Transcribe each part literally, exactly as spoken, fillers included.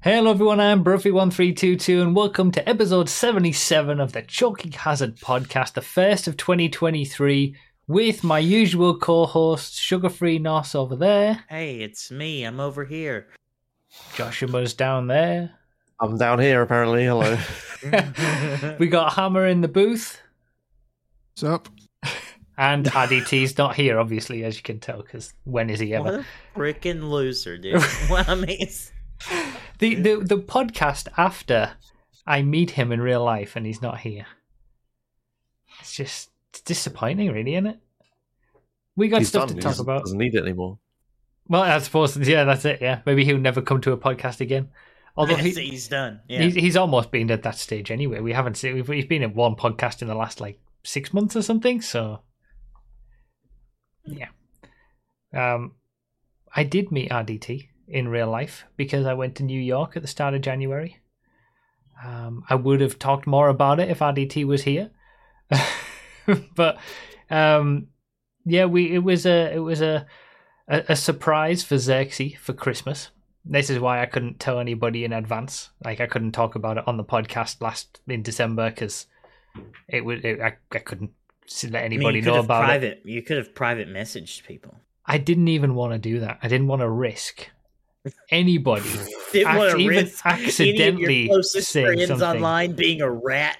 Hello everyone, I'm Bruffy one three two two and welcome to episode seventy-seven of the Chalky Hazard podcast, the first of twenty twenty-three, with my usual co-host, Sugar-Free Nos over there. Hey, it's me, I'm over here. Joshua's down there. I'm down here, apparently, hello. We got Hammer in the booth. What's up? And R D T's not here, obviously, as you can tell, because when is he ever? What a freaking loser, dude. Well, I mean, it's... The, the the podcast after I meet him in real life and he's not here. It's just it's disappointing, really, isn't it? We got He's stuff done. to talk He's, about. Doesn't need it anymore. Well, I suppose, yeah, that's it. Yeah, maybe he'll never come to a podcast again. Although he, he's done. Yeah. he's he's almost been at that stage anyway. We haven't seen. We've, he's been at one podcast in the last like six months or something. So yeah, um, I did meet R D T in real life because I went to New York at the start of January. Um, I would have talked more about it if R D T was here, but um, yeah, we it was a it was a a, a surprise for Xerxes for Christmas. This is why I couldn't tell anybody in advance. Like I couldn't talk about it on the podcast last in December because it would it, I I couldn't let anybody I mean, you know could have about private, it. You could have private messaged people. I didn't even want to do that. I didn't want to risk anybody Didn't want to even risk accidentally any of your closest saying friends something online being a rat.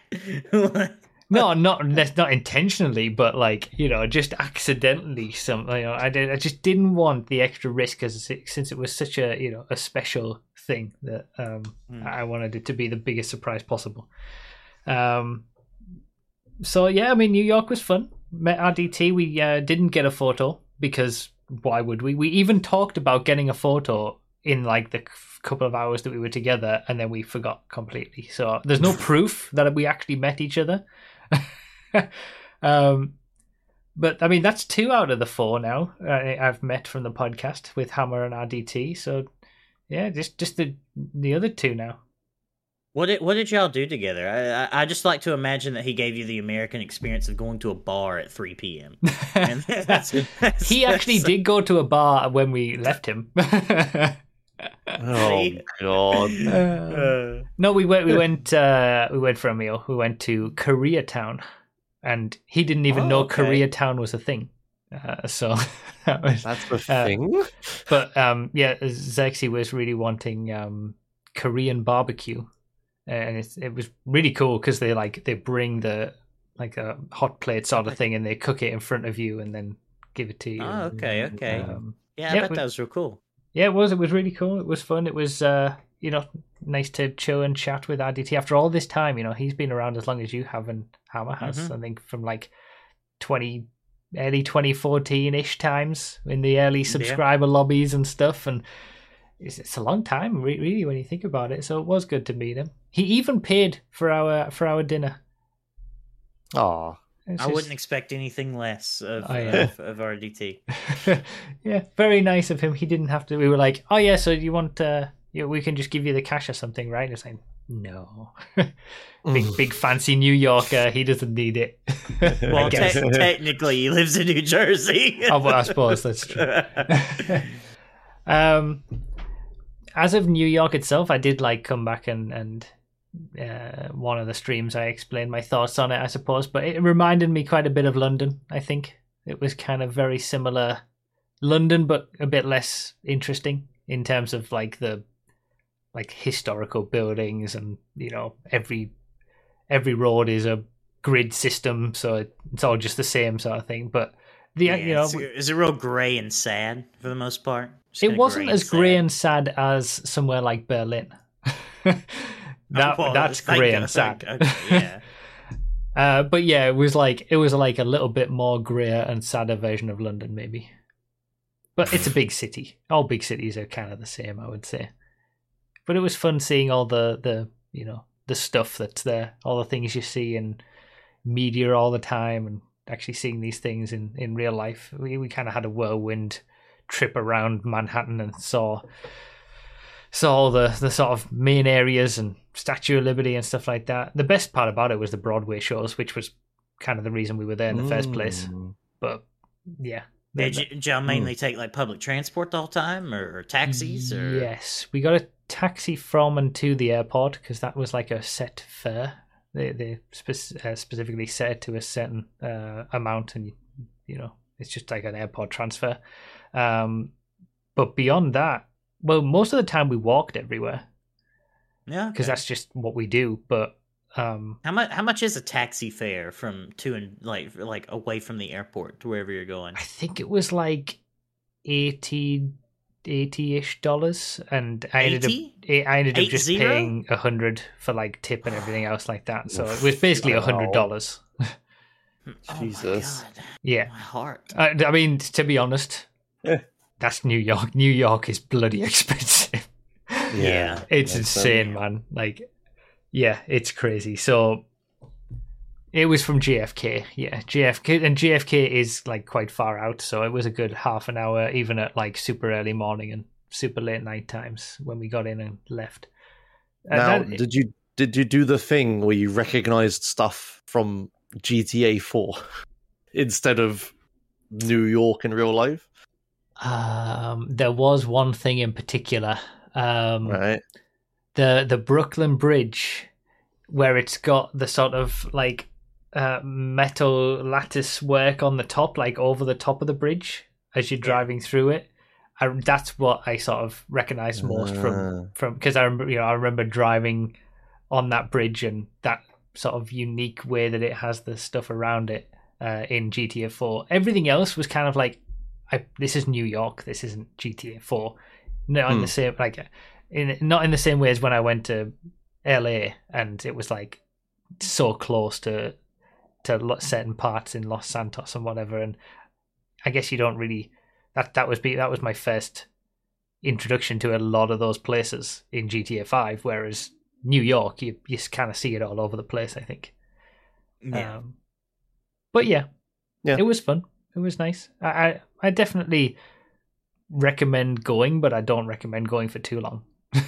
No, not not intentionally, but like you know, just accidentally. Some you know, I did. I just didn't want the extra risk, because since it was such a you know a special thing that um, mm. I wanted it to be the biggest surprise possible. Um, so yeah, I mean, New York was fun. Met R D T. We uh, didn't get a photo because why would we? We even talked about getting a photo in like the couple of hours that we were together, and then we forgot completely. So there's no proof that we actually met each other. um, but I mean, that's two out of the four now I, I've met from the podcast with Hammer and R D T. So yeah, just just the the other two now. What did what did y'all do together? I, I I just like to imagine that he gave you the American experience of going to a bar at three p.m. And that's, that's, he actually that's, did go to a bar when we left him. Oh God! Uh, no, we went. We went. Uh, we went for a meal. We went to Koreatown, and he didn't even oh, know okay. Koreatown was a thing. Uh, so that was, that's the uh, thing. But um, yeah, Xerxes was really wanting um, Korean barbecue, and it's, it was really cool because they like they bring the like a hot plate sort of thing, and they cook it in front of you, and then give it to you. Oh, okay, okay. Um, yeah, I yeah, bet we, that was real cool. Yeah, it was. It was really cool. It was fun. It was, uh, you know, nice to chill and chat with R D T after all this time. You know, he's been around as long as you have, and Hammer has. Mm-hmm. I think from like twenty, early twenty fourteen ish times in the early subscriber yeah. lobbies and stuff. And it's, it's a long time, really, when you think about it. So it was good to meet him. He even paid for our for our dinner. Aw. I just... wouldn't expect anything less of, oh, yeah. of, of R D T. Yeah, very nice of him. He didn't have to. We were like, oh yeah, so you want? Uh, yeah, we can just give you the cash or something, right? And it's like, no, big big fancy New Yorker. He doesn't need it. Well, te- technically, he lives in New Jersey. Oh, well, I suppose that's true. um, as of New York itself, I did like come back and and. Uh, one of the streams I explained my thoughts on it, I suppose, but it reminded me quite a bit of London. I think it was kind of very similar London, but a bit less interesting in terms of like the like historical buildings, and you know every every road is a grid system, so it's all just the same sort of thing. But the yeah, you know it's, is it real grey and sad for the most part? Just it wasn't gray as and grey and sad as somewhere like Berlin. That oh, well, that's grey and sad. Okay, yeah. uh, but yeah, it was like it was like a little bit more greyer and sadder version of London, maybe. But it's a big city. All big cities are kind of the same, I would say. But it was fun seeing all the, the you know the stuff that's there, all the things you see in media all the time, and actually seeing these things in, in real life. We we kind of had a whirlwind trip around Manhattan and saw. Saw all the, the sort of main areas and Statue of Liberty and stuff like that. The best part about it was the Broadway shows, which was kind of the reason we were there in the mm. first place. But yeah. Did you, did y'all mainly take like public transport the whole time, or, or taxis? Or? Yes, we got a taxi from and to the airport because that was like a set fare. They they spe- uh, specifically set it to a certain uh, amount, and you know it's just like an airport transfer. Um, but beyond that, well, most of the time we walked everywhere Yeah, because okay. that's just what we do. But um, How much? How much is a taxi fare from to and like like away from the airport to wherever you're going? I think it was like eighty. eighty-ish dollars, and I ended eighty? up I ended up Eight just zero? paying a hundred for like tip and everything else like that. So it was Oof, basically a wow. hundred dollars. Oh Jesus. my god! Yeah, My heart. I, I mean to be honest, Yeah. that's New York. New York is bloody expensive. Yeah. It's Makes insane, man. Like, yeah, it's crazy. So it was from J F K, yeah, J F K, and J F K is like quite far out, so it was a good half an hour, even at like super early morning and super late night times when we got in and left. Uh, Now, that- did you did you do the thing where you recognized stuff from G T A four instead of New York in real life? um, there was one thing in particular, um, Right. the the Brooklyn Bridge, where it's got the sort of like uh, metal lattice work on the top, like over the top of the bridge as you're driving through it. I, that's what I sort of recognized most Ah. from from because I remember, you know, I remember driving on that bridge and that sort of unique way that it has the stuff around it uh, in G T A four. Everything else was kind of like, I, this is New York. This isn't G T A four. Not in Hmm. the same like, in not in the same way as when I went to L A and it was like so close to to lo- certain parts in Los Santos and whatever. And I guess you don't really that that was be that was my first introduction to a lot of those places in G T A five. Whereas New York, you you kind of see it all over the place, I think. Yeah. Um, but yeah, Yeah. it was fun. It was nice. I, I I definitely recommend going, but I don't recommend going for too long.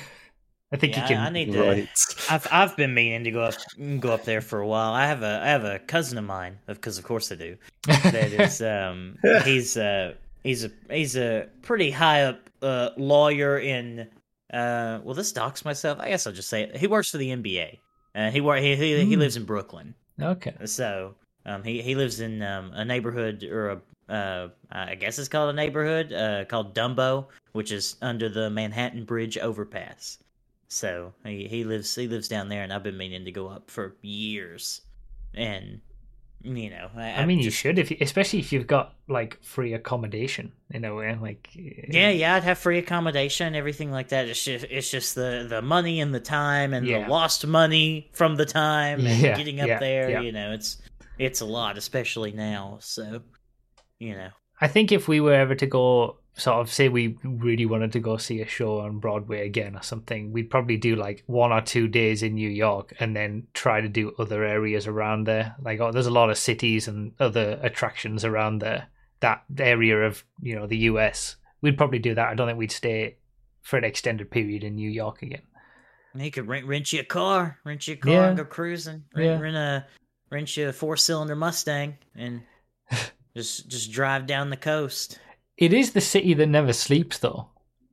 I think yeah, you can. I, I need to. Right. I've I've been meaning to go up go up there for a while. I have a I have a cousin of mine, because of course I do. That is um he's uh he's a he's a pretty high up uh lawyer in uh well this docs myself. I guess I'll just say it. He works for the N B A. Uh, he wor- he he, he Mm. lives in Brooklyn. Okay. So um he he lives in um a neighborhood or a uh I guess it's called a neighborhood uh called Dumbo, which is under the Manhattan Bridge overpass. So he, he lives he lives down there, and I've been meaning to go up for years. And you know, I, I mean, you just- should, if you, especially if you've got like free accommodation in a way. Like, Yeah, yeah, I'd have free accommodation, everything like that. It's just it's just the, the money and the time and Yeah. the lost money from the time and Yeah, getting up yeah, there. yeah. You know, it's it's a lot, especially now. So, you know, I think if we were ever to go, sort of say we really wanted to go see a show on Broadway again or something, we'd probably do like one or two days in New York and then try to do other areas around there. Like, oh, there's a lot of cities and other attractions around there. That area of, you know, the U S. We'd probably do that. I don't think we'd stay for an extended period in New York again. you could rent rent you a car, rent you a car Yeah. and go cruising. Rent, Yeah. rent a rent you a four cylinder Mustang and just just drive down the coast. It is the city that never sleeps, though.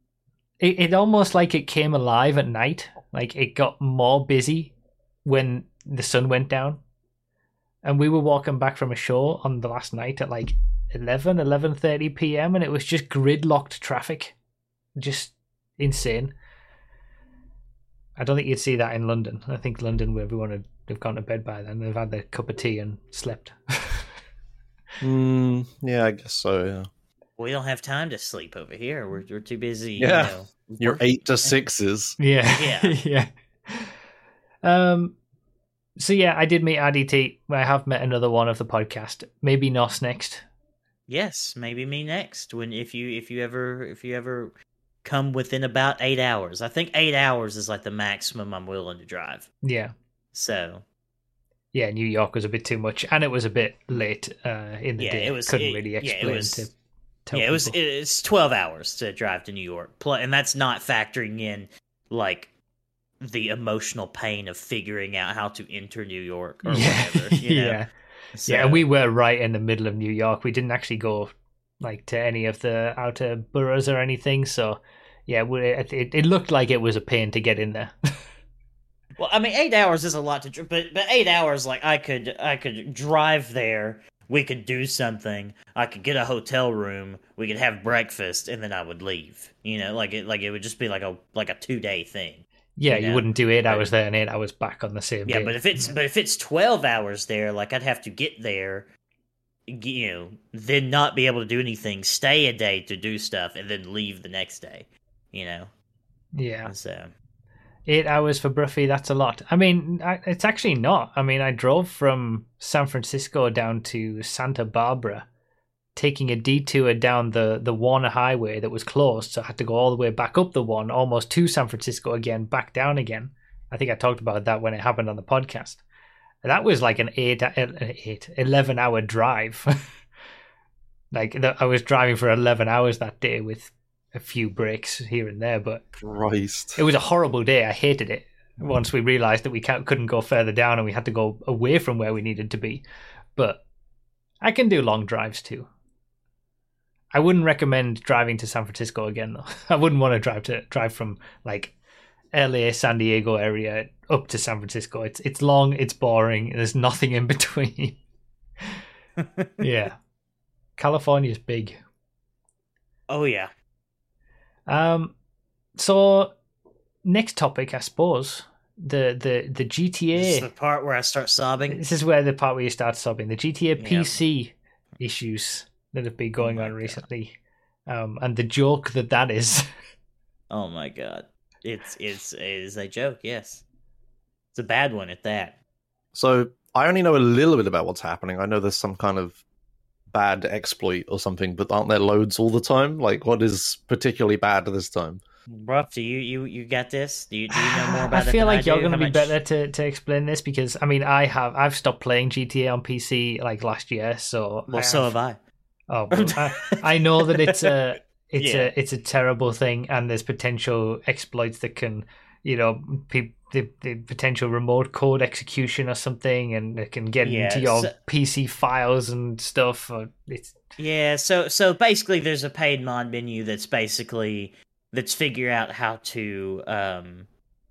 It it almost like it came alive at night. Like it got more busy when the sun went down. And we were walking back from a show on the last night at like eleven, eleven thirty p.m. and it was just gridlocked traffic. Just insane. I don't think you'd see that in London. I think London, where everyone would have gone to bed by then. They've had their cup of tea and slept. Mm, yeah, I guess so. Yeah. We don't have time to sleep over here. We're we're too busy. Yeah. You know, Your work- eight to sixes. Yeah. Yeah. yeah. Um so yeah, I did meet R D T. I have met another one of the podcast. Maybe Nos next. Yes, maybe me next. When if you if you ever if you ever come within about eight hours, I think eight hours is like the maximum I'm willing to drive. Yeah. So Yeah, New York was a bit too much and it was a bit late uh in the Yeah, day. it was- Couldn't it- really yeah, it explain was- to tell yeah, it was people. it's twelve hours to drive to New York, Pl- and that's not factoring in like the emotional pain of figuring out how to enter New York or yeah. whatever. You know? yeah. So, Yeah, and we were right in the middle of New York. We didn't actually go like to any of the outer boroughs or anything, so yeah, it, it, it looked like it was a pain to get in there. Well, I mean, eight hours is a lot to, but but eight hours, like I could I could drive there. We could do something. I could get a hotel room. We could have breakfast, and then I would leave. You know, like it like it would just be like a like a two day thing. Yeah, you, you know? wouldn't do eight hours there and eight hours back on the same Yeah, day. but if it's but if it's twelve hours there, like I'd have to get there, you know, then not be able to do anything, stay a day to do stuff, and then leave the next day. You know. Yeah. So. Eight hours for Bruffy, that's a lot. I mean, I, it's actually not. I mean, I drove from San Francisco down to Santa Barbara, taking a detour down the, the one highway that was closed, so I had to go all the way back up the one, almost to San Francisco again, back down again. I think I talked about that when it happened on the podcast. That was like an eight, eight eleven hour drive. Like, I was driving for eleven hours that day with a few breaks here and there, but Christ. It was a horrible day. I hated it once we realized that we can't, couldn't go further down and we had to go away from where we needed to be. But I can do long drives too. I wouldn't recommend driving to San Francisco again, though. I wouldn't want to drive to drive from like L A, San Diego area up to San Francisco. It's it's long, it's boring, there's nothing in between. Yeah. California's big. Oh yeah. Um, so next topic, I suppose, the the the G T A. This is the part where I start sobbing. This is where the part where you start sobbing. The G T A Yeah. P C issues that have been going Oh my on God. recently, um, and the joke that that is. Oh my god, it's it's it is a joke. Yes, it's a bad one at that. So I only know a little bit about what's happening. I know there's some kind of bad exploit or something, but aren't there loads all the time? Like, what is particularly bad this time? Bruff, do you you you got this? Do you do you know more about I it? feel than like I you're do? going to How be much- better to, to explain this because I mean I have I've stopped playing G T A on P C like last year, so Well, I so have, have I. Oh, well, I, I know that it's a it's Yeah. a it's a terrible thing, and there's potential exploits that can, you know, pe- the the potential remote code execution or something, and it can get Yeah, into your so- P C files and stuff. Or it's Yeah, so so basically, there's a paid mod menu that's basically that's figure out how to um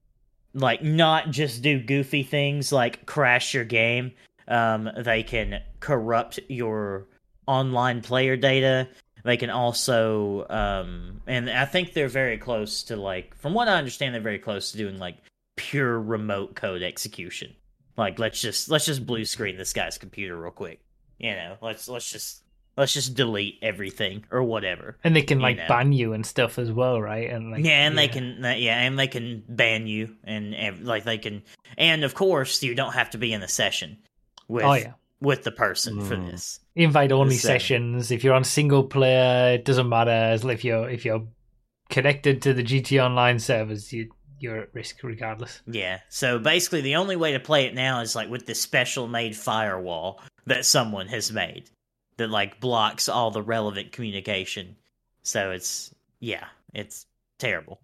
like not just do goofy things like crash your game. Um, they can corrupt your online player data. They can also um, and I think they're very close to like, from what I understand, they're very close to doing like pure remote code execution. Like let's just let's just blue screen this guy's computer real quick. You know, let's let's just. Let's just delete everything or whatever. and they can You like know. ban you and stuff as well, right? And like, Yeah, and they can, uh, yeah, and they can ban you, and, and like they can, and of course you don't have to be in the session with Oh yeah, with the person for Mm. this. invite only So- sessions. If you're on single player, it doesn't matter. As if you're if you're connected to the G T A Online servers, you you're at risk regardless. Yeah, so basically the only way to play it now is like with this special made firewall that someone has made that like blocks all the relevant communication. So it's yeah, it's terrible.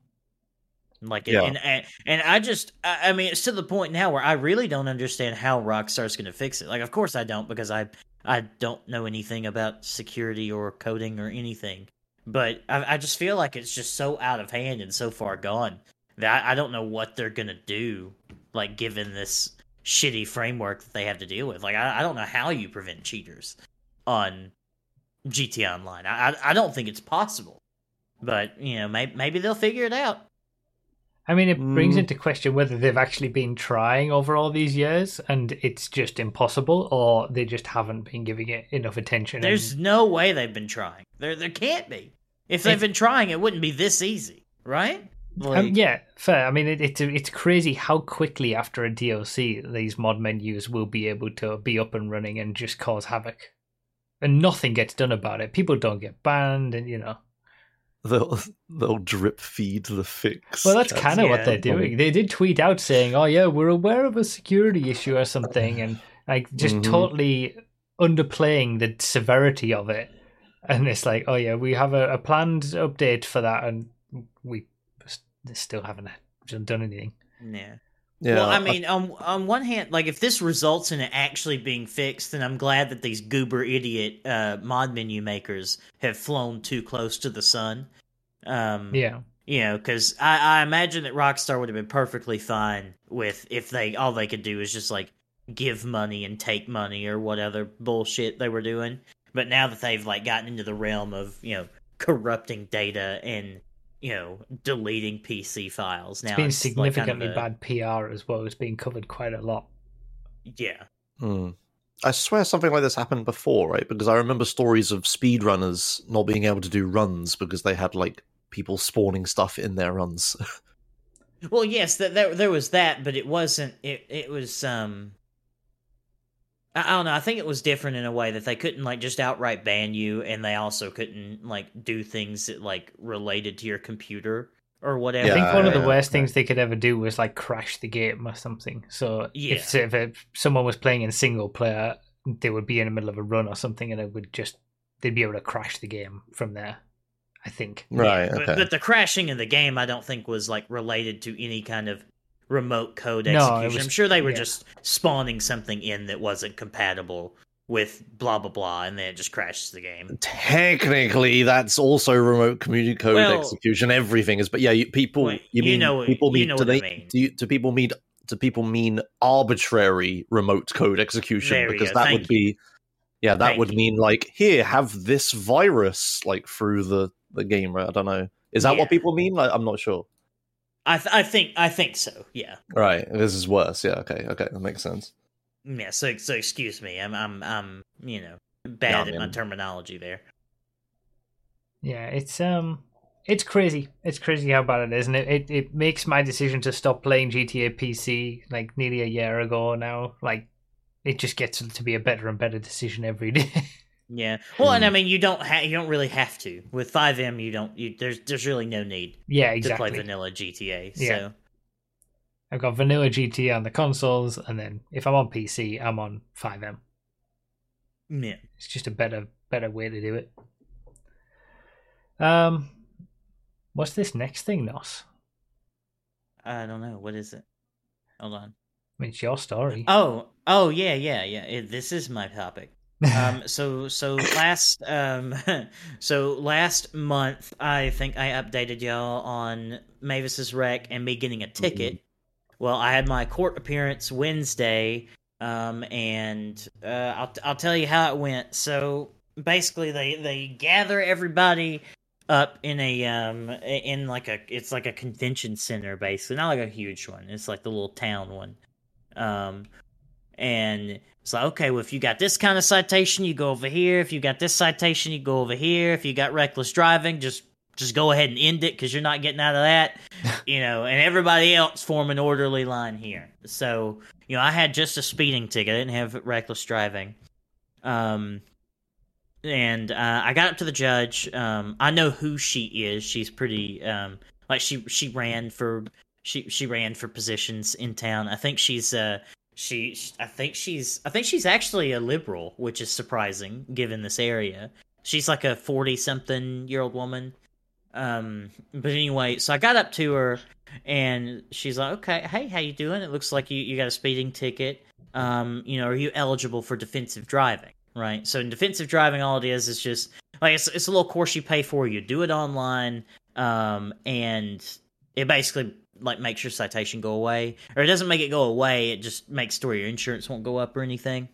Like Yeah. and, and and I just I, I mean it's to the point now where I really don't understand how Rockstar's going to fix it. Like of course I don't because I I don't know anything about security or coding or anything. But I, I just feel like it's just so out of hand and so far gone that I, I don't know what they're gonna do. Like given this shitty framework that they have to deal with, like I, I don't know how you prevent cheaters on G T A Online. I I, I don't think it's possible. But you know, maybe maybe they'll figure it out. I mean, it brings Mm. into question whether they've actually been trying over all these years and it's just impossible, or they just haven't been giving it enough attention. There's and, no way they've been trying. There there can't be. If they've It's- been trying, it wouldn't be this easy, right? Like, um, yeah, fair. I mean, it, it's it's crazy how quickly after a D L C these mod menus will be able to be up and running and just cause havoc, and nothing gets done about it. People don't get banned, and you know. They'll they'll drip feed the fix. Well, that's kind of yeah. what they're doing. They did tweet out saying, "Oh yeah, we're aware of a security issue or something," and like just Mhm. totally underplaying the severity of it. And it's like, "Oh yeah, we have a, a planned update for that, and we s- still haven't done anything." yeah. Yeah, Well, I mean, on on one hand, like if this results in it actually being fixed, then I'm glad that these goober idiot uh, mod menu makers have flown too close to the sun. Um, Yeah, You know, because I, I imagine that Rockstar would have been perfectly fine with if they all they could do is just like give money and take money or what other bullshit they were doing. But now that they've like gotten into the realm of, you know, corrupting data and, you know, deleting P C files, now It's been it's significantly like kind of a, bad P R as well. It's been covered quite a lot. yeah. Hmm. I swear something like this happened before, right? Because I remember stories of speedrunners not being able to do runs because they had like people spawning stuff in their runs. Well, yes, that there, there was that, but it wasn't. It it was. Um, I, I don't know. I think it was different in a way that they couldn't like just outright ban you, and they also couldn't like do things that like related to your computer or whatever. I think one of the yeah, worst yeah. things they could ever do was like crash the game or something. So Yeah. if, if if someone was playing in single player, they would be in the middle of a run or something, and it would just they'd be able to crash the game from there. I think. Right, But, okay. but the crashing in the game, I don't think was like related to any kind of remote code No, it execution. was- I'm sure they were yeah. just spawning something in that wasn't compatible with blah blah blah, and then it just crashes the game. Technically, that's also remote community code Well- execution. Everything is, but yeah, you, people. Well, you you mean know what- people you mean? know do what I they? mean. Do, you, do people mean? Do people mean arbitrary remote code execution? There we Because go, that thank would be, yeah, that Thank would you. mean like here, have this virus like through the the game. Right? I don't know. Is that Yeah. what people mean? Like, I'm not sure. I th- I think I think so. Yeah. Right. This is worse. Yeah. Okay. Okay. That makes sense. Yeah. So so excuse me. I'm I'm I'm you know bad Yeah, I at my mean- terminology there. Yeah, it's um, it's crazy. It's crazy how bad it is, and it, it, it makes my decision to stop playing G T A P C like nearly a year ago now. Like, it just gets to be a better and better decision every day. Yeah. Well, and I Hmm. mean, you don't ha- you don't really have to with five M. You don't. You there's there's really no need yeah, to exactly. play vanilla G T A. Yeah. So I've got vanilla G T A on the consoles, and then if I'm on P C, I'm on five M. yeah. It's just a better better way to do it. Um, what's this next thing, Nos? I don't know. What is it? Hold on. I mean, it's your story. Oh, oh yeah, yeah, yeah. It, this is my topic. um so so last um so last month I think I updated y'all on Mavis's wreck and me getting a ticket. Well, I had my court appearance Wednesday, um and uh I'll I'll tell you how it went. So basically they they gather everybody up in a um in like a it's like a convention center, basically, not like a huge one. It's like the little town one. Um and it's like, okay, well, if you got this kind of citation, you go over here. If you got this citation, you go over here. If you got reckless driving, just just go ahead and end it because you're not getting out of that, you know. And everybody else form an orderly line here. So, you know, I had just a speeding ticket. I didn't have reckless driving. Um, and uh, I got up to the judge. Um, I know who she is. She's pretty um, like she she ran for she she ran for positions in town. I think she's uh. She, I think she's, I think she's actually a liberal, which is surprising given this area. She's like a forty-something-year-old woman. Um, but anyway, so I got up to her, and she's like, "Okay, hey, how you doing? It looks like you, you got a speeding ticket. Um, you know, are you eligible for defensive driving? Right? So in defensive driving, all it is is just like it's, it's a little course you pay for. You do it online, um, and it basically like makes your citation go away, or it doesn't make it go away. It just makes sure your insurance won't go up or anything.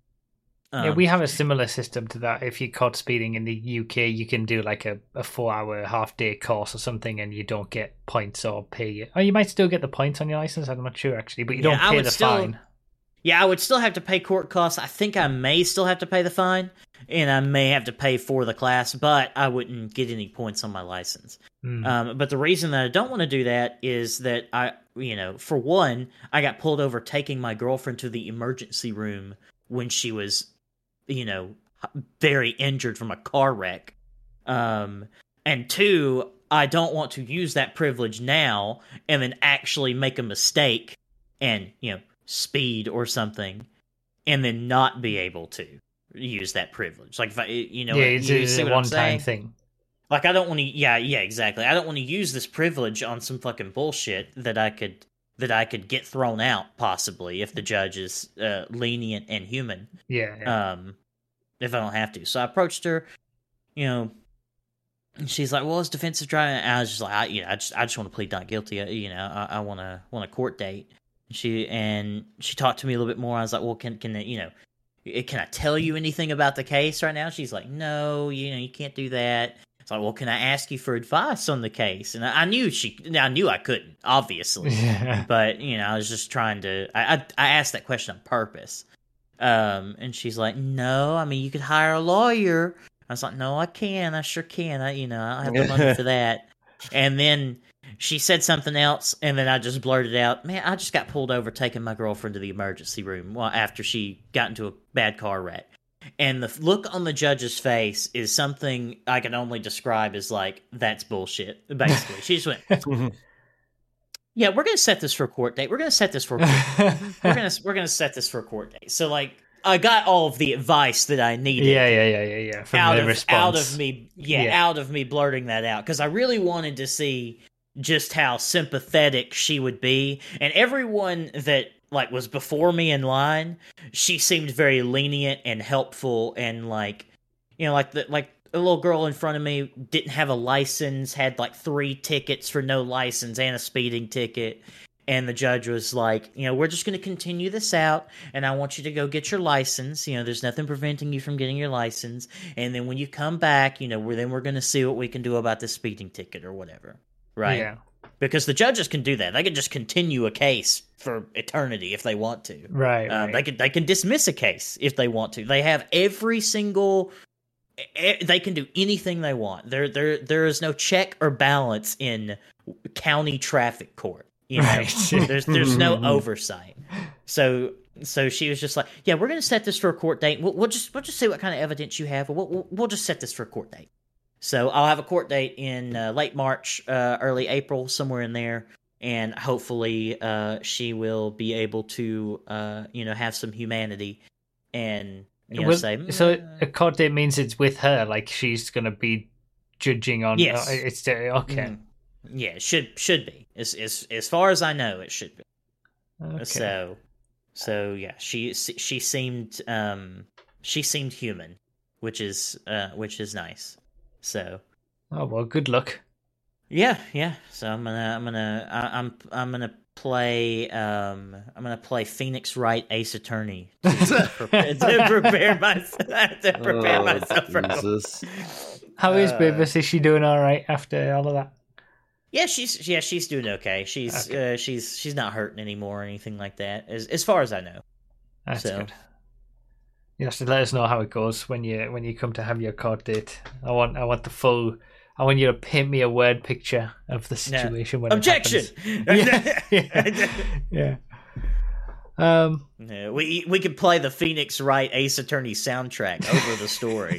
Um, yeah, we have a similar system to that. If you're caught speeding in the U K, you can do like a, a four-hour, half-day course or something, and you don't get points or pay. Oh, you might still get the points on your license. I'm not sure actually, but you Yeah, don't I pay would the still- fine. Yeah, I would still have to pay court costs. I think I may still have to pay the fine, and I may have to pay for the class, but I wouldn't get any points on my license. Mm. Um, but the reason that I don't want to do that is that I, you know, for one, I got pulled over taking my girlfriend to the emergency room when she was, you know, very injured from a car wreck. Um, and two, I don't want to use that privilege now and then actually make a mistake and, you know, speed or something and then not be able to use that privilege. Like, if I, you know, yeah, it's, you it's see a what I'm one-time saying? thing. Like, I don't want to. Yeah, yeah, exactly. I don't want to use this privilege on some fucking bullshit that I could that I could get thrown out possibly if the judge is uh, lenient and human. Yeah, yeah. Um, if I don't have to. So I approached her. You know, And she's like, "Well, it's defensive driving." And I was just like, I, "You know, I just, I just want to plead not guilty. You know, I, I want to, want a court date." And she and she talked to me a little bit more. I was like, "Well, can, can you know, can I tell you anything about the case right now?" She's like, "No, you know, you can't do that." It's like, "Well, can I ask you for advice on the case?" And I, I knew she, I knew I couldn't, obviously, Yeah. but you know, I was just trying to. I, I, I asked that question on purpose. Um, and she's like, "No, I mean, you could hire a lawyer." I was like, "No, I can. I sure can. I, you know, I don't have the money for that." And then she said something else, and then I just blurted out, "Man, I just got pulled over taking my girlfriend to the emergency room well, after she got into a bad car wreck." And the look on the judge's face is something I can only describe as like, "That's bullshit." Basically, she just went, "Yeah, we're gonna set this for a court date. We're gonna set this for a court date. we're gonna we're gonna set this for a court date." So like, I got all of the advice that I needed. Yeah, yeah, yeah, yeah, yeah. From out the of response. out of me, yeah, Yeah. out of me blurting that out because I really wanted to see just how sympathetic she would be, and everyone that like was before me in line, she seemed very lenient and helpful, and like, you know, like the like a little girl in front of me didn't have a license, had like three tickets for no license and a speeding ticket. And the judge was like, you know, "We're just going to continue this out, and I want you to go get your license. You know, there's nothing preventing you from getting your license. And then when you come back, you know, we're, then we're going to see what we can do about this speeding ticket or whatever." Right? Yeah. Because the judges can do that. They can just continue a case for eternity if they want to. Right, Uh, right. They can they can dismiss a case if they want to. They have every single. e- They can do anything they want. There there there is no check or balance in county traffic court. You know, Right. there's there's no oversight. So so she was just like, "Yeah, we're gonna set this for a court date. We'll, we'll just we'll just see what kind of evidence you have. We'll, we'll we'll just set this for a court date." So I'll have a court date in uh, late March, uh, early April, somewhere in there, and hopefully uh, she will be able to uh, you know have some humanity and you know Well, say so "Mm, a court date means it's with her, like she's going to be judging on. Yes. uh, it's uh, okay. mm." Yeah, it should should be as as as far as I know, it should be. Okay. So, so yeah, she she seemed um she seemed human, which is uh which is nice. So Oh well, good luck. yeah, yeah. So I'm gonna I'm gonna I, I'm I'm gonna play um I'm gonna play Phoenix Wright Ace Attorney to, prepare, to prepare myself to prepare Oh, myself for Jesus. How is Uh, Beavis? Is she doing all right after all of that? Yeah, she's yeah she's doing okay. She's Okay. uh, she's she's not hurting anymore or anything like that, as as far as I know. That's So- good. You have to let us know how it goes when you when you come to have your court date. I want I want the full. I want you to paint me a word picture of the Yeah. situation when Objection. It happens. Yeah, yeah. Um. Yeah, we we could play the Phoenix Wright Ace Attorney soundtrack over the story.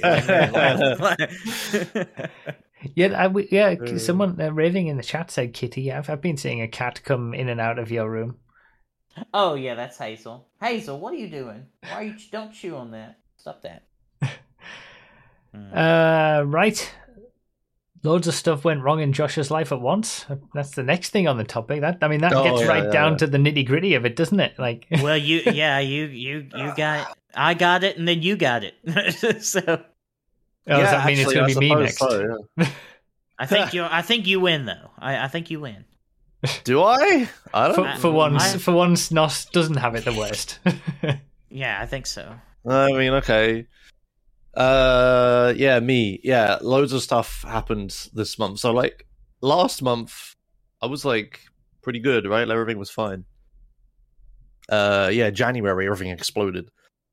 Yeah, I, we- yeah. Uh. Someone uh, raving in the chat said, "Kitty, I've I've been seeing a cat come in and out of your room." Oh yeah, that's Hazel. Hazel, what are you doing? Why are you don't chew on that? Stop that. Hmm. Uh, right. Loads of stuff went wrong in Josh's life at once. That's the next thing on the topic. That I mean, that Oh, gets yeah, right yeah, down yeah. to the nitty gritty of it, doesn't it? Like, Well, you yeah you you you got I got it and then you got it. So oh, does that mean it's actually, going I to be me suppose next? so, yeah. I think you I think you win though. I, I think you win. Do I? I don't. For, for once, I- for once, Nos doesn't have it the worst. Yeah, I think so. I mean, okay. Uh, yeah, me. Yeah, loads of stuff happened this month. So, like, last month, I was like pretty good, right? Everything was fine. Uh, yeah, January, everything exploded.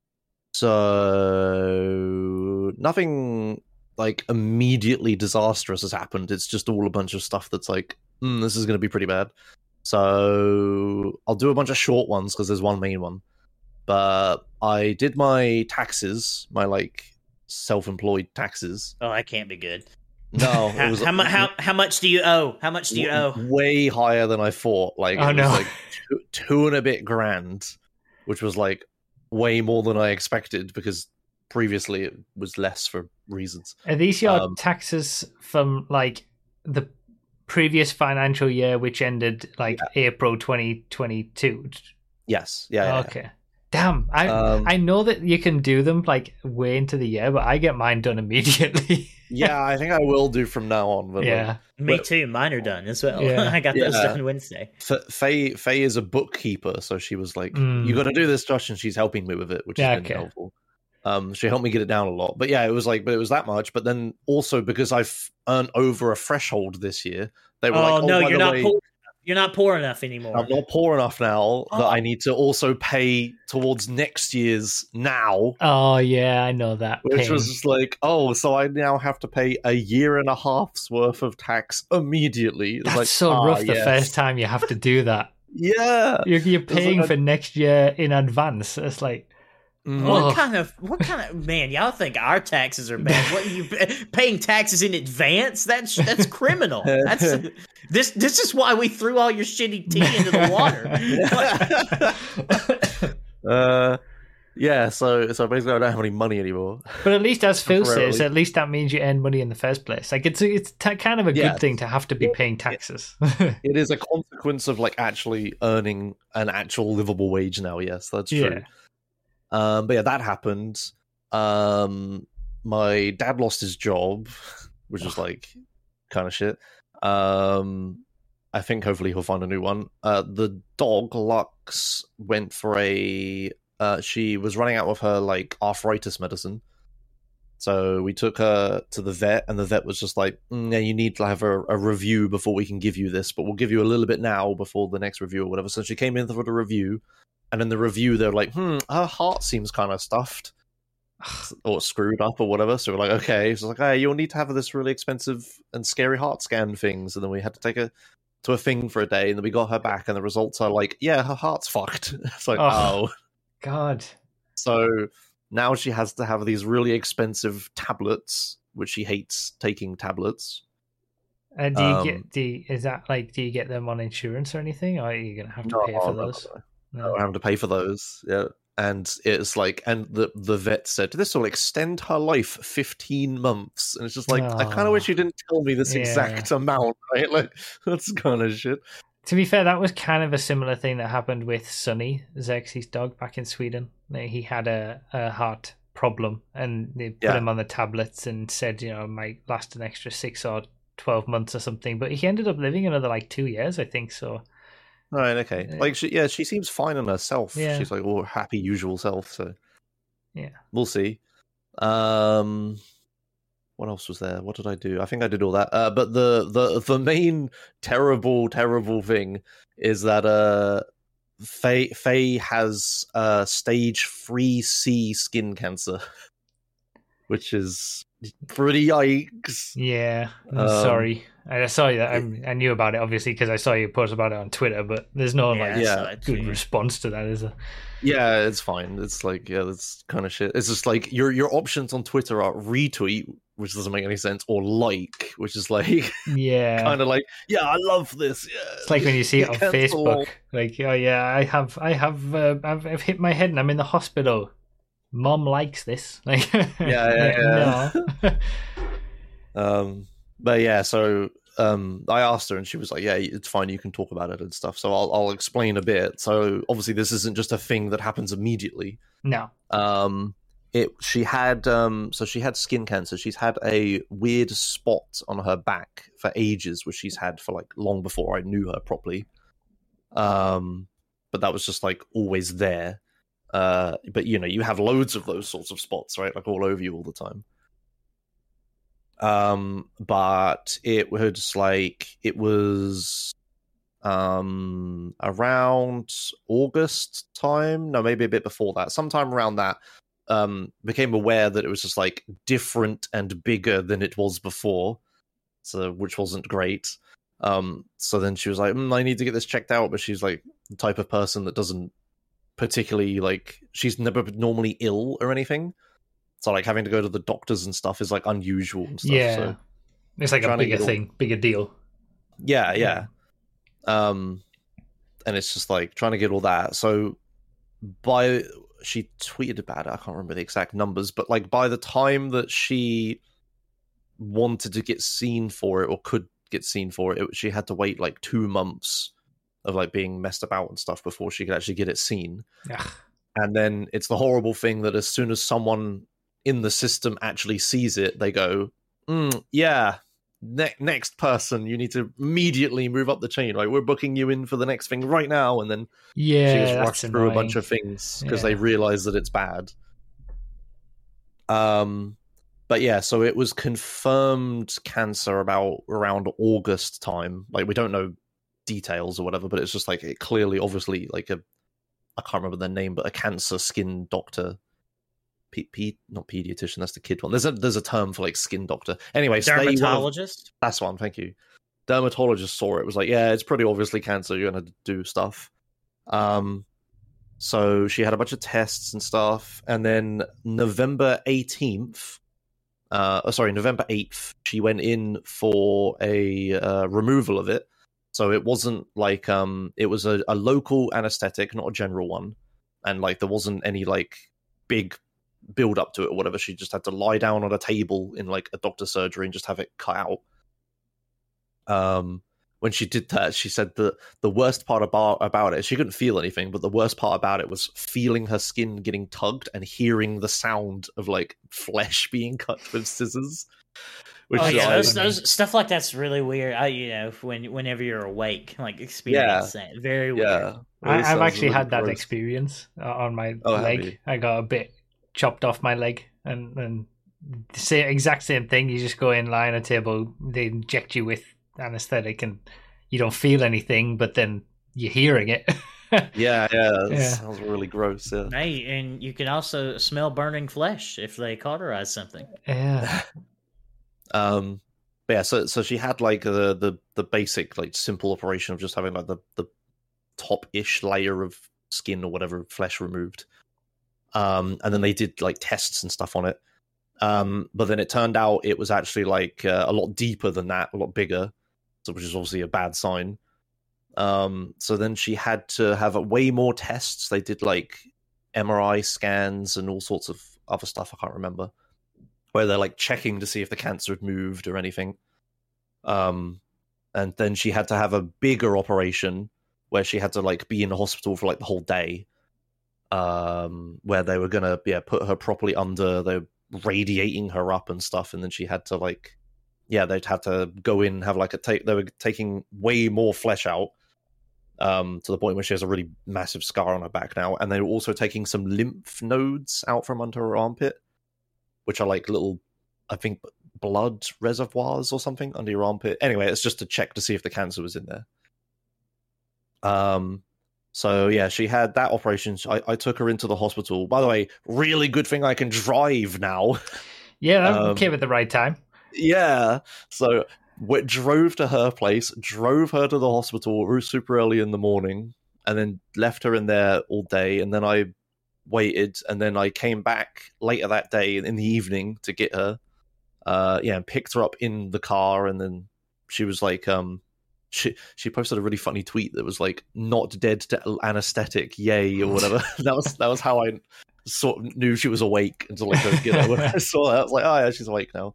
So, nothing like immediately disastrous has happened. It's just all a bunch of stuff that's like, mm, this is going to be pretty bad. So, I'll do a bunch of short ones because there's one main one. But I did my taxes, my like self-employed taxes. Oh, that can't be good. No, How, it was how, mu- how how much do you owe? How much do you owe? way higher than I thought. Like, Oh, it no. was like two, two and a bit grand, which was like way more than I expected because previously it was less for reasons. Are these your Um, taxes from like the previous financial year, which ended like April twenty twenty-two? Yes, yeah, yeah, yeah. Okay. Damn, I Um, I know that you can do them like way into the year, but I get mine done immediately. Yeah, I think I will do from now on. But yeah. like, Me but- too. Mine are done as well. Yeah. I got those Yeah. done Wednesday. F- Faye Faye is a bookkeeper, so she was like, Mm. "You got to do this, Josh," and she's helping me with it, which Yeah, has been okay. helpful. Um, she helped me get it down a lot, but yeah, it was like, but it was that much. But then also because I've earned over a threshold this year, they were Oh, like, "Oh, no, by you're the not way, poor. You're not poor enough anymore. I'm not poor enough now that Oh. I need to also pay towards next year's now." Oh yeah, I know that. Which pain. was just like, oh, so I now have to pay a year and a half's worth of tax immediately. It's That's like, so ah, rough. The yes. first time you have to do that, Yeah. you're, you're paying like a- for next year in advance. It's like, Mhm. What Oh. kind of what kind of man? Y'all think our taxes are bad? What are you paying taxes in advance? That's that's criminal. That's this. This is why we threw all your shitty tea into the water. uh, yeah, so so basically I don't have any money anymore. but at least as Phil says, Temporarily. at least that means you earn money in the first place. Like it's it's t- kind of a Yes. good thing to have to be paying taxes. It is a consequence of like actually earning an actual livable wage now. Yes, that's true. Yeah. Um, but yeah, that happened. Um, my dad lost his job, which is like kind of shit. Um, I think hopefully he'll find a new one. Uh, the dog Lux went for a. Uh, she was running out of her like arthritis medicine, so we took her to the vet, and the vet was just like, mm, "Yeah, you need to have a, a review before we can give you this, but we'll give you a little bit now before the next review or whatever." So she came in for the review. And in the review, they're like, hmm, her heart seems kind of stuffed or screwed up or whatever. So we're like, okay. So it's like, hey, you'll need to have this really expensive and scary heart scan things. And then we had to take her to a thing for a day. And then we got her back. And the results are like, yeah, her heart's fucked. It's like, Oh. oh. God. So now she has to have these really expensive tablets, which she hates taking tablets. Uh, do you Um, get do you, is that like do you get them on insurance or anything, or are you gonna have to No, pay for no, those? no, No. no. I'm having to pay for those. Yeah. And it's like, and the the vet said this will extend her life fifteen months, and it's just like, I kind Aw. of wish you didn't tell me this Yeah. exact amount, right? Like that's kind of shit. To be fair, that was kind of a similar thing that happened with Sunny, Xerxes' dog, back in Sweden. Like, he had a, a heart problem, and they put Yeah. him on the tablets and said, you know, it might last an extra six or twelve months or something. But he ended up living another like two years, I think. So Right, okay. Uh, Like, she, yeah, she seems fine in herself. Yeah. She's like all happy, usual self. So yeah, we'll see. Um, what else was there? What did I do? I think I did all that. Uh, but the the the main terrible, terrible thing is that uh, Faye Faye has uh stage three C skin cancer, which is pretty yikes. yeah. I'm Um, sorry, I saw you. I, I knew about it obviously because I saw you post about it on Twitter. But there's no Yeah, like I yeah, saw it good too. response to that, is there? Yeah, it's fine. It's like, yeah, that's kind of shit. It's just like your your options on Twitter are retweet, which doesn't make any sense, or like, which is like Yeah, kind of like, yeah, I love this. Yeah, it's like when you see it on cancel. Facebook, like, oh yeah, I have, I have, uh, I've, I've hit my head and I'm in the hospital. Mom likes this. Like, Yeah, yeah, no. Um, but yeah, so um, I asked her, and she was like, "Yeah, it's fine. You can talk about it and stuff." So I'll I'll explain a bit. So obviously, this isn't just a thing that happens immediately. no. Um, it she had um, so she had skin cancer. She's had a weird spot on her back for ages, which she's had for like long before I knew her properly. Um, but that was just like always there. Uh, but you know, you have loads of those sorts of spots, right? Like all over you all the time. Um, but it was like it was um around August time, no, maybe a bit before that, sometime around that, um, became aware that it was just like different and bigger than it was before, so which wasn't great. Um, so then she was like, mm, I need to get this checked out, but she's like the type of person that doesn't particularly like, she's never normally ill or anything. So like having to go to the doctors and stuff is like unusual and stuff. Yeah, So it's like a trying to bigger get all- thing, bigger deal. yeah, yeah. Um, and it's just like trying to get all that. So by she tweeted about it. I can't remember the exact numbers, but like by the time that she wanted to get seen for it or could get seen for it, it she had to wait like two months of like being messed about and stuff before she could actually get it seen. Ugh. And then it's the horrible thing that as soon as someone in the system actually sees it, they go, mm, yeah, ne- next person, you need to immediately move up the chain. Like, we're booking you in for the next thing right now. And then Yeah, she was that's rushed through a bunch annoying. of things because Yeah. they realize that it's bad. Um, but yeah, so it was confirmed cancer about around August time. Like, we don't know details or whatever, but it's just like it clearly, obviously, like a I can't remember their name, but a cancer skin doctor. P, P not pediatrician. That's the kid one. There's a there's a term for like skin doctor. Anyway, so they- one of- Dermatologist. that's one. Thank you. Dermatologist saw it. Was like, yeah, it's pretty obviously cancer. You're gonna do stuff. Um, so she had a bunch of tests and stuff, and then November eighteenth. Uh, oh, sorry, November eighth. She went in for a uh, removal of it. So it wasn't like um, it was a, a local anesthetic, not a general one, and like there wasn't any like big build up to it or whatever. She just had to lie down on a table in like a doctor's surgery and just have it cut out. Um, when she did that, she said that the worst part about about it, she couldn't feel anything, but the worst part about it was feeling her skin getting tugged and hearing the sound of like flesh being cut with scissors. Which Oh is yeah, like- those, those stuff like that's really weird. I, you know, when whenever you're awake, like experience that. Very weird. yeah. I, It I've sounds actually really had that gross. experience uh, on my Oh, have you? leg. I got a bit chopped off my leg, and and the same, exact same thing. You just go in, lie on a table, they inject you with anesthetic, and you don't feel anything, but then you're hearing it. Yeah, yeah, that Yeah. sounds really gross. Yeah. Hey, and you can also smell burning flesh if they cauterize something. Yeah. Um, but yeah, so so she had like the the the basic like simple operation of just having like the the top ish layer of skin or whatever flesh removed. Um, and then they did like tests and stuff on it. Um, but then it turned out it was actually like uh, a lot deeper than that, a lot bigger, so which is obviously a bad sign. Um, so then she had to have a, way more tests. They did like M R I scans and all sorts of other stuff. I can't remember, where they're like checking to see if the cancer had moved or anything. Um, and then she had to have a bigger operation where she had to like be in the hospital for like the whole day. Um, where they were gonna yeah put her properly under, they're radiating her up and stuff, and then she had to like yeah they'd have to go in, have like a take. They were taking way more flesh out. Um, to the point where she has a really massive scar on her back now, and they were also taking some lymph nodes out from under her armpit, which are like little, I think, blood reservoirs or something under your armpit. Anyway, it's just to check to see if the cancer was in there. Um, so yeah, she had that operation. I, I took her into the hospital. By the way, really good thing I can drive now. Yeah, that Um, came at the right time. Yeah, so we drove to her place, drove her to the hospital super early in the morning, and then left her in there all day. And then I waited, and then I came back later that day in the evening to get her. Uh, yeah, and picked her up in the car, and then she was like, um, she she posted a really funny tweet that was like, "Not dead to anesthetic, yay," or whatever. that was that was how I sort of knew she was awake until I could get her. When I saw that, I was like, "Oh yeah, she's awake now."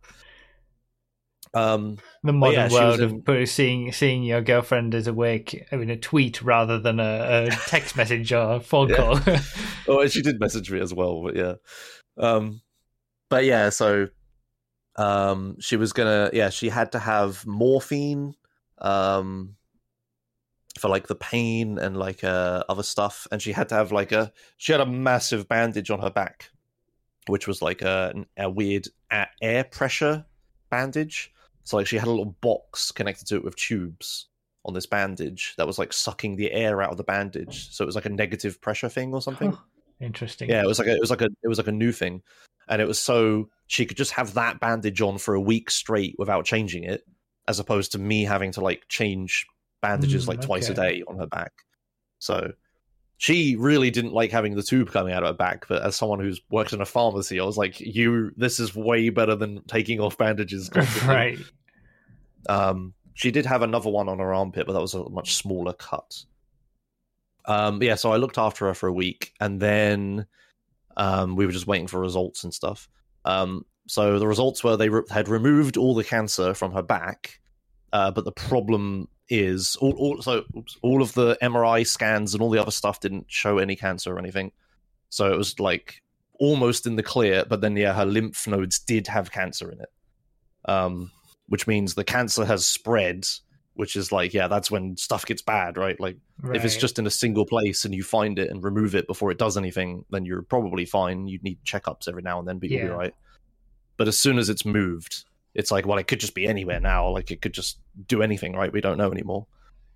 Um, The but modern yeah, she was world in- of put- seeing seeing your girlfriend is awake. I mean, a tweet rather than a, a text message or a phone Yeah. call. oh, and she did message me as well, but yeah. Um, but yeah, so um, she was gonna, yeah, she had to have morphine um, for like the pain and like uh, other stuff, and she had to have like a, she had a massive bandage on her back, which was like a, a weird a- air pressure bandage. So like she had a little box connected to it with tubes on this bandage that was like sucking the air out of the bandage. So it was like a negative pressure thing or something. Huh. Interesting. Yeah, it was like a, it was like a it was like a new thing, and it was so she could just have that bandage on for a week straight without changing it, as opposed to me having to like change bandages Mm, like twice a okay. day on her back. So she really didn't like having the tube coming out of her back, but as someone who's worked in a pharmacy, I was like, "You, this is way better than taking off bandages." constantly." Right. Um, she did have another one on her armpit, but that was a much smaller cut. Um, yeah, so I looked after her for a week, and then um, we were just waiting for results and stuff. Um, so the results were they re- had removed all the cancer from her back, uh, but the problem is all, all so oops, all of the M R I scans and all the other stuff didn't show any cancer or anything. So it was like almost in the clear, but then yeah, her lymph nodes did have cancer in it. um, which means the cancer has spread. Which is like, yeah, that's when stuff gets bad, right? Like, Right. if it's just in a single place and you find it and remove it before it does anything, then you're probably fine. You'd need checkups every now and then, but you'll Yeah. be right. But as soon as it's moved, it's like, well, it could just be anywhere now. Like, it could just do anything, right? We don't know anymore.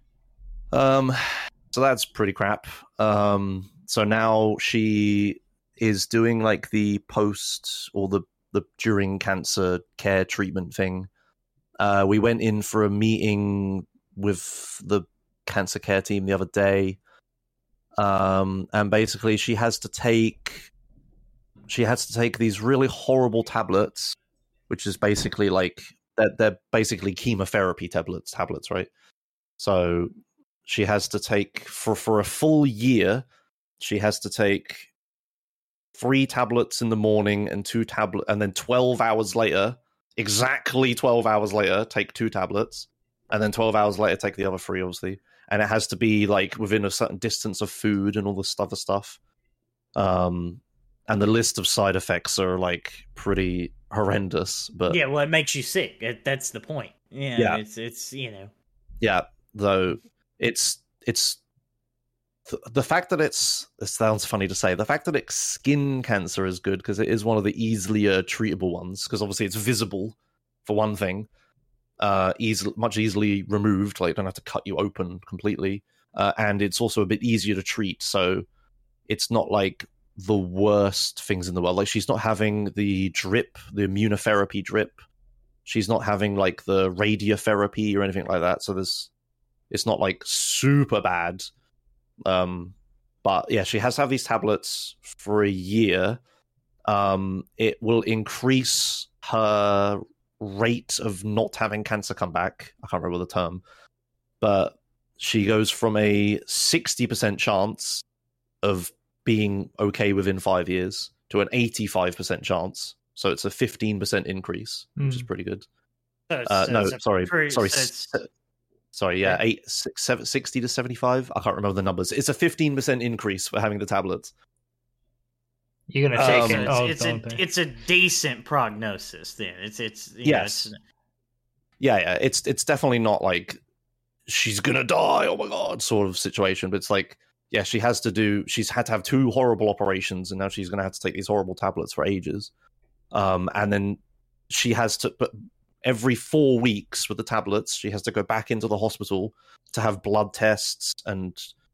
Um, so that's pretty crap. Um, so now she is doing like the post or the the during cancer care treatment thing. Uh, we went in for a meeting with the cancer care team the other day, um, and basically she has to take she has to take these really horrible tablets, which is basically like they're, they're basically chemotherapy tablets, tablets, right? So she has to take for for a full year. She has to take three tablets in the morning and two tablet, and then twelve hours later. Exactly twelve hours later, take two tablets, and then twelve hours later, take the other three, obviously. And it has to be like within a certain distance of food and all this other stuff. Um, and the list of side effects are like pretty horrendous. But Yeah, well, it makes you sick. It, that's the point. Yeah, Yeah. it's it's you know. yeah, though it's it's th- the fact that it's it sounds funny to say the fact that it's skin cancer is good because it is one of the easier treatable ones because obviously it's visible for one thing, uh, easily much easily removed. Like, don't have to cut you open completely, uh, and it's also a bit easier to treat. So it's not like the worst things in the world. Like, she's not having the drip, the immunotherapy drip. She's not having like the radiotherapy or anything like that. So there's, it's not like super bad. Um, but yeah, she has to have these tablets for a year. Um, it will increase her rate of not having cancer come back. I can't remember the term, but she goes from a sixty percent chance of being okay within five years to an eighty-five percent chance. So it's a fifteen percent increase, which is Mm. pretty good. So it's- Uh, so no, it's a sorry, pretty- sorry, so s- it's- sorry. Yeah, Okay. eight, six, seven, sixty to seventy-five. I can't remember the numbers. It's a fifteen percent increase for having the tablets. You're gonna Um, take it. it's, Oh, it's don't a they? it's a decent prognosis. Then it's it's you Yes. know, it's, Yeah, yeah. It's it's definitely not like she's gonna die. Oh my god, sort of situation. But it's like, yeah, she has to do. She's had to have two horrible operations, and now she's gonna have to take these horrible tablets for ages. Um, and then she has to. But every four weeks with the tablets, she has to go back into the hospital to have blood tests and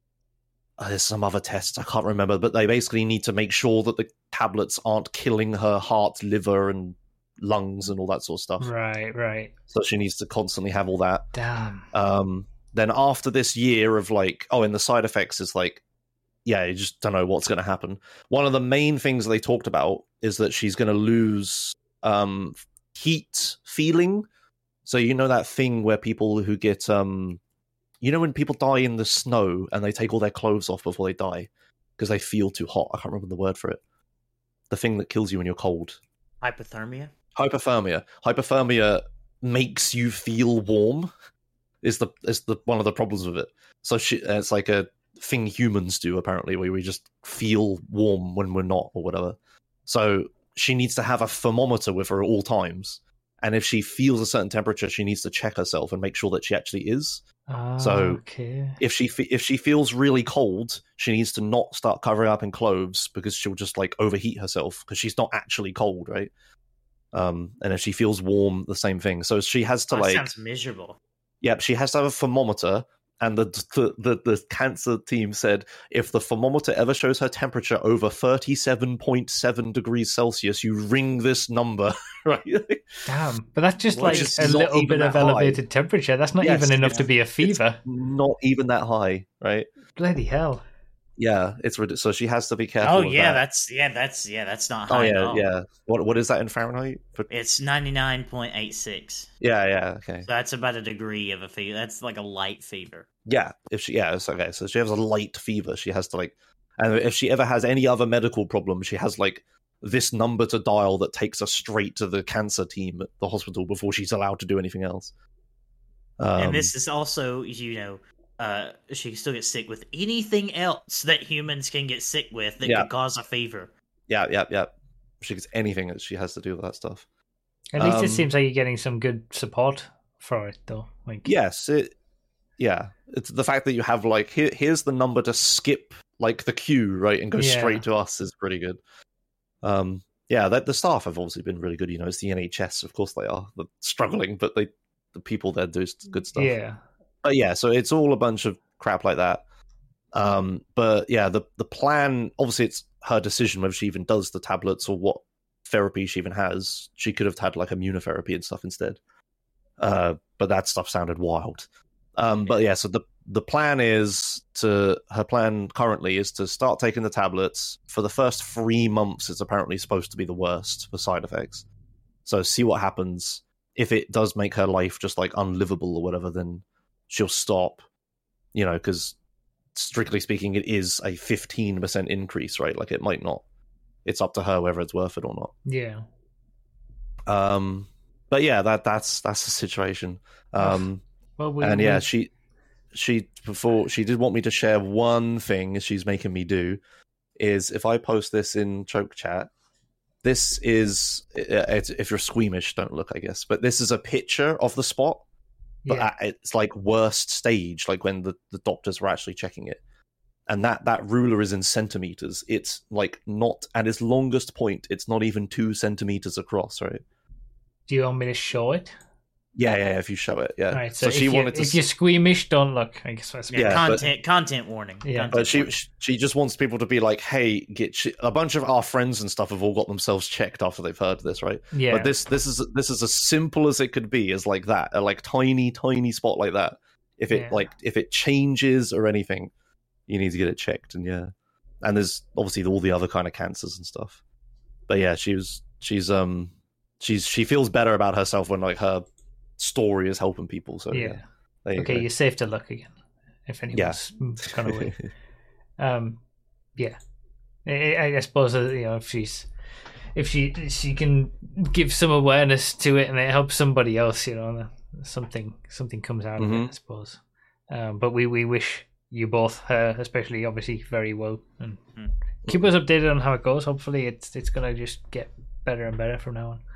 uh, there's some other tests I can't remember. But they basically need to make sure that the tablets aren't killing her heart, liver, and lungs and all that sort of stuff. Right, right. So she needs to constantly have all that. Damn. Um, then after this year of like, oh, and the side effects is like, yeah, you just don't know what's going to happen. One of the main things they talked about is that she's going to lose um, heat feeling. So you know that thing where people who get, um, you know, when people die in the snow and they take all their clothes off before they die because they feel too hot. I can't remember the word for it. The thing that kills you when you're cold. hypothermia. Hypothermia. Hypothermia makes you feel warm. Is the is the one of the problems with it. So she, it's like a thing humans do apparently, where we just feel warm when we're not or whatever. So she needs to have a thermometer with her at all times, and if she feels a certain temperature, she needs to check herself and make sure that she actually is. Ah, So, okay. If she fe- if she feels really cold, she needs to not start covering up in clothes because she'll just like overheat herself because she's not actually cold, right? Um, and if she feels warm, the same thing. So she has to That like, sounds miserable. yep, she has to have a thermometer. And the, the the the cancer team said if the thermometer ever shows her temperature over thirty-seven point seven degrees Celsius, you ring this number, right? Damn. But that's just Well, like it's a not little even bit of that high. elevated temperature. That's not Yes, even enough it's- to be a fever. Not even that high, right? Bloody hell. Yeah, it's ridiculous. So she has to be careful. Oh with yeah, that. that's yeah, that's yeah, that's not Oh high at yeah, all. yeah. What what is that in Fahrenheit? For- It's ninety nine point eight six. Yeah, yeah, okay. So that's about a degree of a fever. That's like a light fever. Yeah, if she yeah, it's okay. So she has a light fever. She has to like, and if she ever has any other medical problem, she has like this number to dial that takes her straight to the cancer team at the hospital before she's allowed to do anything else. Um, And this is also, you know, uh, she can still get sick with anything else that humans can get sick with that Yeah. could cause a fever. yeah, yeah, yeah. If she gets anything, she has to do with that stuff. At least Um, it seems like you're getting some good support for it, though. Like, Yes, it. Yeah, it's the fact that you have like here. Here's the number to skip like the queue, right, and go Yeah. straight to us is pretty good. Um, yeah, that the staff have obviously been really good. You know, it's the N H S, of course they are. They're struggling, but they the people there do good stuff. yeah, But yeah, so it's all a bunch of crap like that. Um, but yeah, the the plan, obviously it's her decision whether she even does the tablets or what therapy she even has. She could have had like immunotherapy and stuff instead. Uh, but that stuff sounded wild. Um, but yeah, so the the plan is to her plan currently is to start taking the tablets for the first three months. It's apparently supposed to be the worst for side effects. So see what happens. If it does make her life just like unlivable or whatever, then she'll stop. You know, because strictly speaking, it is a fifteen percent increase, right? Like it might not. It's up to her whether it's worth it or not. yeah. Um, but yeah, that that's that's the situation. Um, Well, we, and yeah, we- she she before she did want me to share one thing she's making me do is if I post this in Choke Chat. This is it's, if you're squeamish, don't look, I guess. But this is a picture of the spot, but yeah, at it's like worst stage, like when the, the doctors were actually checking it. And that, that ruler is in centimeters. It's like not at its longest point, it's not even two centimeters across, right? do you want me to show it? Yeah, yeah, yeah, if you show it, yeah. All right. So, so she if, you, wanted to if you're squeamish, don't look. I guess that's Yeah, Yeah, but- content content warning. Yeah. Content But she warning. she just wants people to be like, hey, get she, a bunch of our friends and stuff have all got themselves checked after they've heard this, right? yeah. But this this is this is as simple as it could be, is like that, a like tiny tiny spot like that. If it Yeah. like if it changes or anything, you need to get it checked. And yeah, and there's obviously all the other kind of cancers and stuff. But yeah, she was she's um she's she feels better about herself when like her story is helping people. So yeah, yeah. there you Okay, go. you're safe to look again. If anyone's gone away. Um, yeah, I, I suppose uh, you know if she's if she she can give some awareness to it and it helps somebody else, you know, something something comes out of it, Mhm. I suppose. Um, but we, we wish you both, her especially, obviously very well, and Hmm. keep us updated on how it goes. Hopefully, it's it's gonna just get better and better from now on.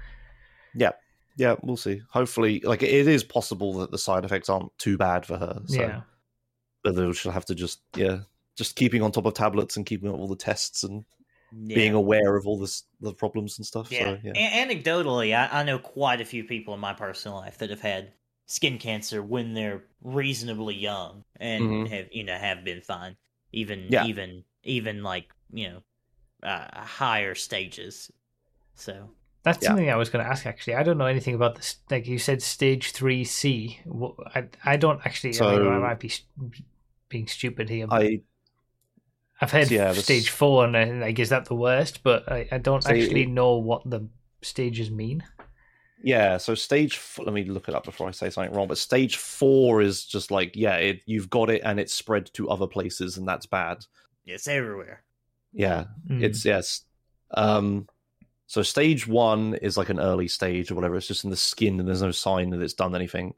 Yeah, we'll see. Hopefully, like it is possible that the side effects aren't too bad for her. So. Yeah, But then she'll have to just yeah, just keeping on top of tablets and keeping up all the tests and Yeah. being aware of all this the problems and stuff. Yeah. So yeah, A- anecdotally, I, I know quite a few people in my personal life that have had skin cancer when they're reasonably young and Mhm. have you know have been fine, even Yeah. even even like you know uh, higher stages. So that's Yeah. something I was going to ask. Actually, I don't know anything about this. Like you said, stage three C. Wh- I I don't actually. I, mean, So- I might be st- being stupid here. But I I've heard yeah, this- stage four, and I, like, is that the worst? But I, I don't So actually it- know what the stages mean. yeah. So stage f- let me look it up before I say something wrong. But stage four is just like yeah, it, you've got it and it's spread to other places and that's bad. it's everywhere. Yeah, Mm. it's yes. Um, so stage one is like an early stage or whatever. It's just in the skin and there's no sign that it's done anything.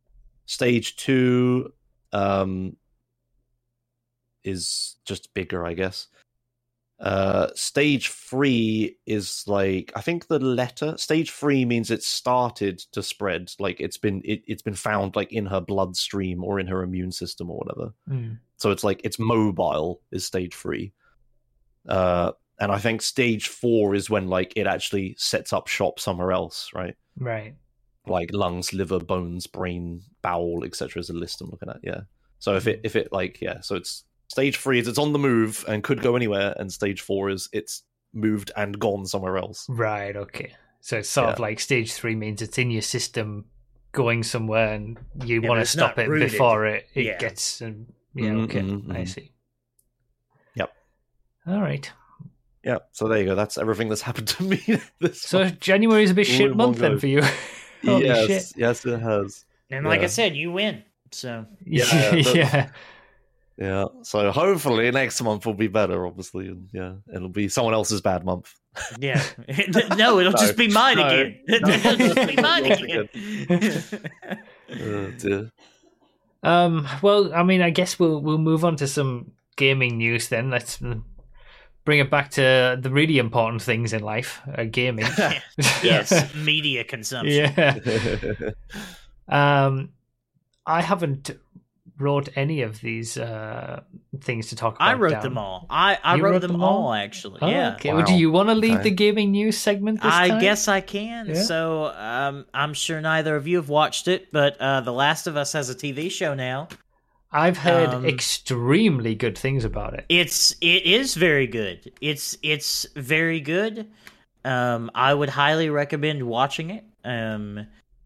Stage two um, is just bigger, I guess. Uh, stage three is like I think the letter. Stage three means it started to spread, like it's been it, it's been found like in her bloodstream or in her immune system or whatever. Mm. So it's like it's mobile is stage three. Uh, and I think stage four is when like it actually sets up shop somewhere else, right? Right. Like lungs, liver, bones, brain, bowel, et cetera is a list I'm looking at. Yeah. So if it if it like yeah, so it's stage three is it's on the move and could go anywhere, and stage four is it's moved and gone somewhere else. Right. Okay. So it's sort of Yeah. like stage three means it's in your system, going somewhere, and you Yeah, want but to it's stop not it rooted. before it, it Yeah. gets. Um, yeah. Mhm, Okay. mhm, I mhm. see. Yep. All right. Yeah. So there you go. That's everything that's happened to me. This So month. January is a bit All shit in month one then go. for you. Holy yes, shit. yes, it has. And like Yeah. I said, you win. So Yeah, Yeah. that's- Yeah. So hopefully next month will be better, obviously, and yeah, it'll be someone else's bad month. yeah, no, it'll No, just be mine no, again. no. It'll just be mine Yours again. Oh, dear. Um. Well, I mean, I guess we'll we'll move on to some gaming news then. Let's mm, bring it back to the really important things in life, uh, gaming. Yes, media consumption. Yeah. Um, I haven't wrote any of these uh, things to talk about. I wrote down. them all. I, I You wrote, wrote them, them all, all? actually. Oh, yeah. okay. Wow. Well, do you want to lead Okay. the gaming news segment this I time? guess I can. Yeah. So um, I'm sure neither of you have watched it, but uh, The Last of Us has a T V show now. I've heard um, extremely good things about it. It's it is very good. It's it's very good. Um, I would highly recommend watching it. Um,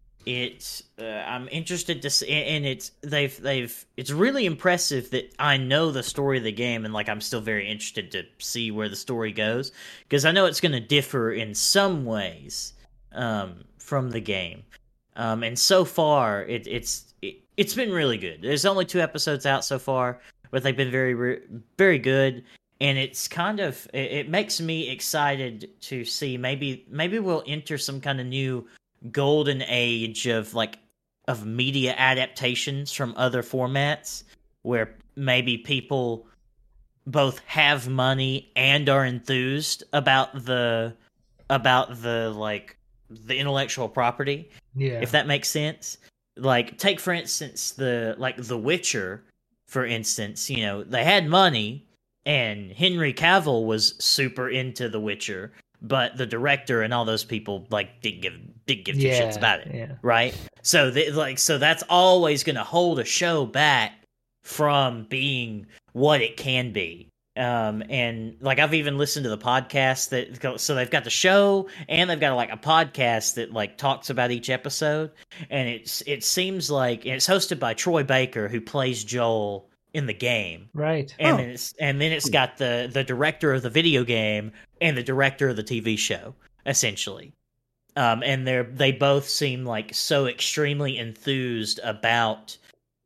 it's uh, I'm interested to see, and it's they've they've it's really impressive that I know the story of the game, and like I'm still very interested to see where the story goes, because I know it's going to differ in some ways um, from the game. Um, and so far, it, it's it, it's been really good. There's only two episodes out so far, but they've been very re- very good. And it's kind of it, it makes me excited to see maybe maybe we'll enter some kind of new golden age of like of media adaptations from other formats, where maybe people both have money and are enthused about the about the like the intellectual property, Yeah. if that makes sense. Like, take for instance the like The Witcher, for instance. You know, they had money, and Henry Cavill was super into The Witcher, but the director and all those people like didn't give didn't give two yeah, shits about it, Yeah. right? So they, like so that's always going to hold a show back from being what it can be. Um, and like I've even listened to the podcast that go, so they've got the show and they've got like a podcast that like talks about each episode, and it's it seems like and it's hosted by Troy Baker, who plays Joel in the game, Right. and Oh. then it's and then it's got the the director of the video game and the director of the T V show, essentially. Um, and they're they both seem like so extremely enthused about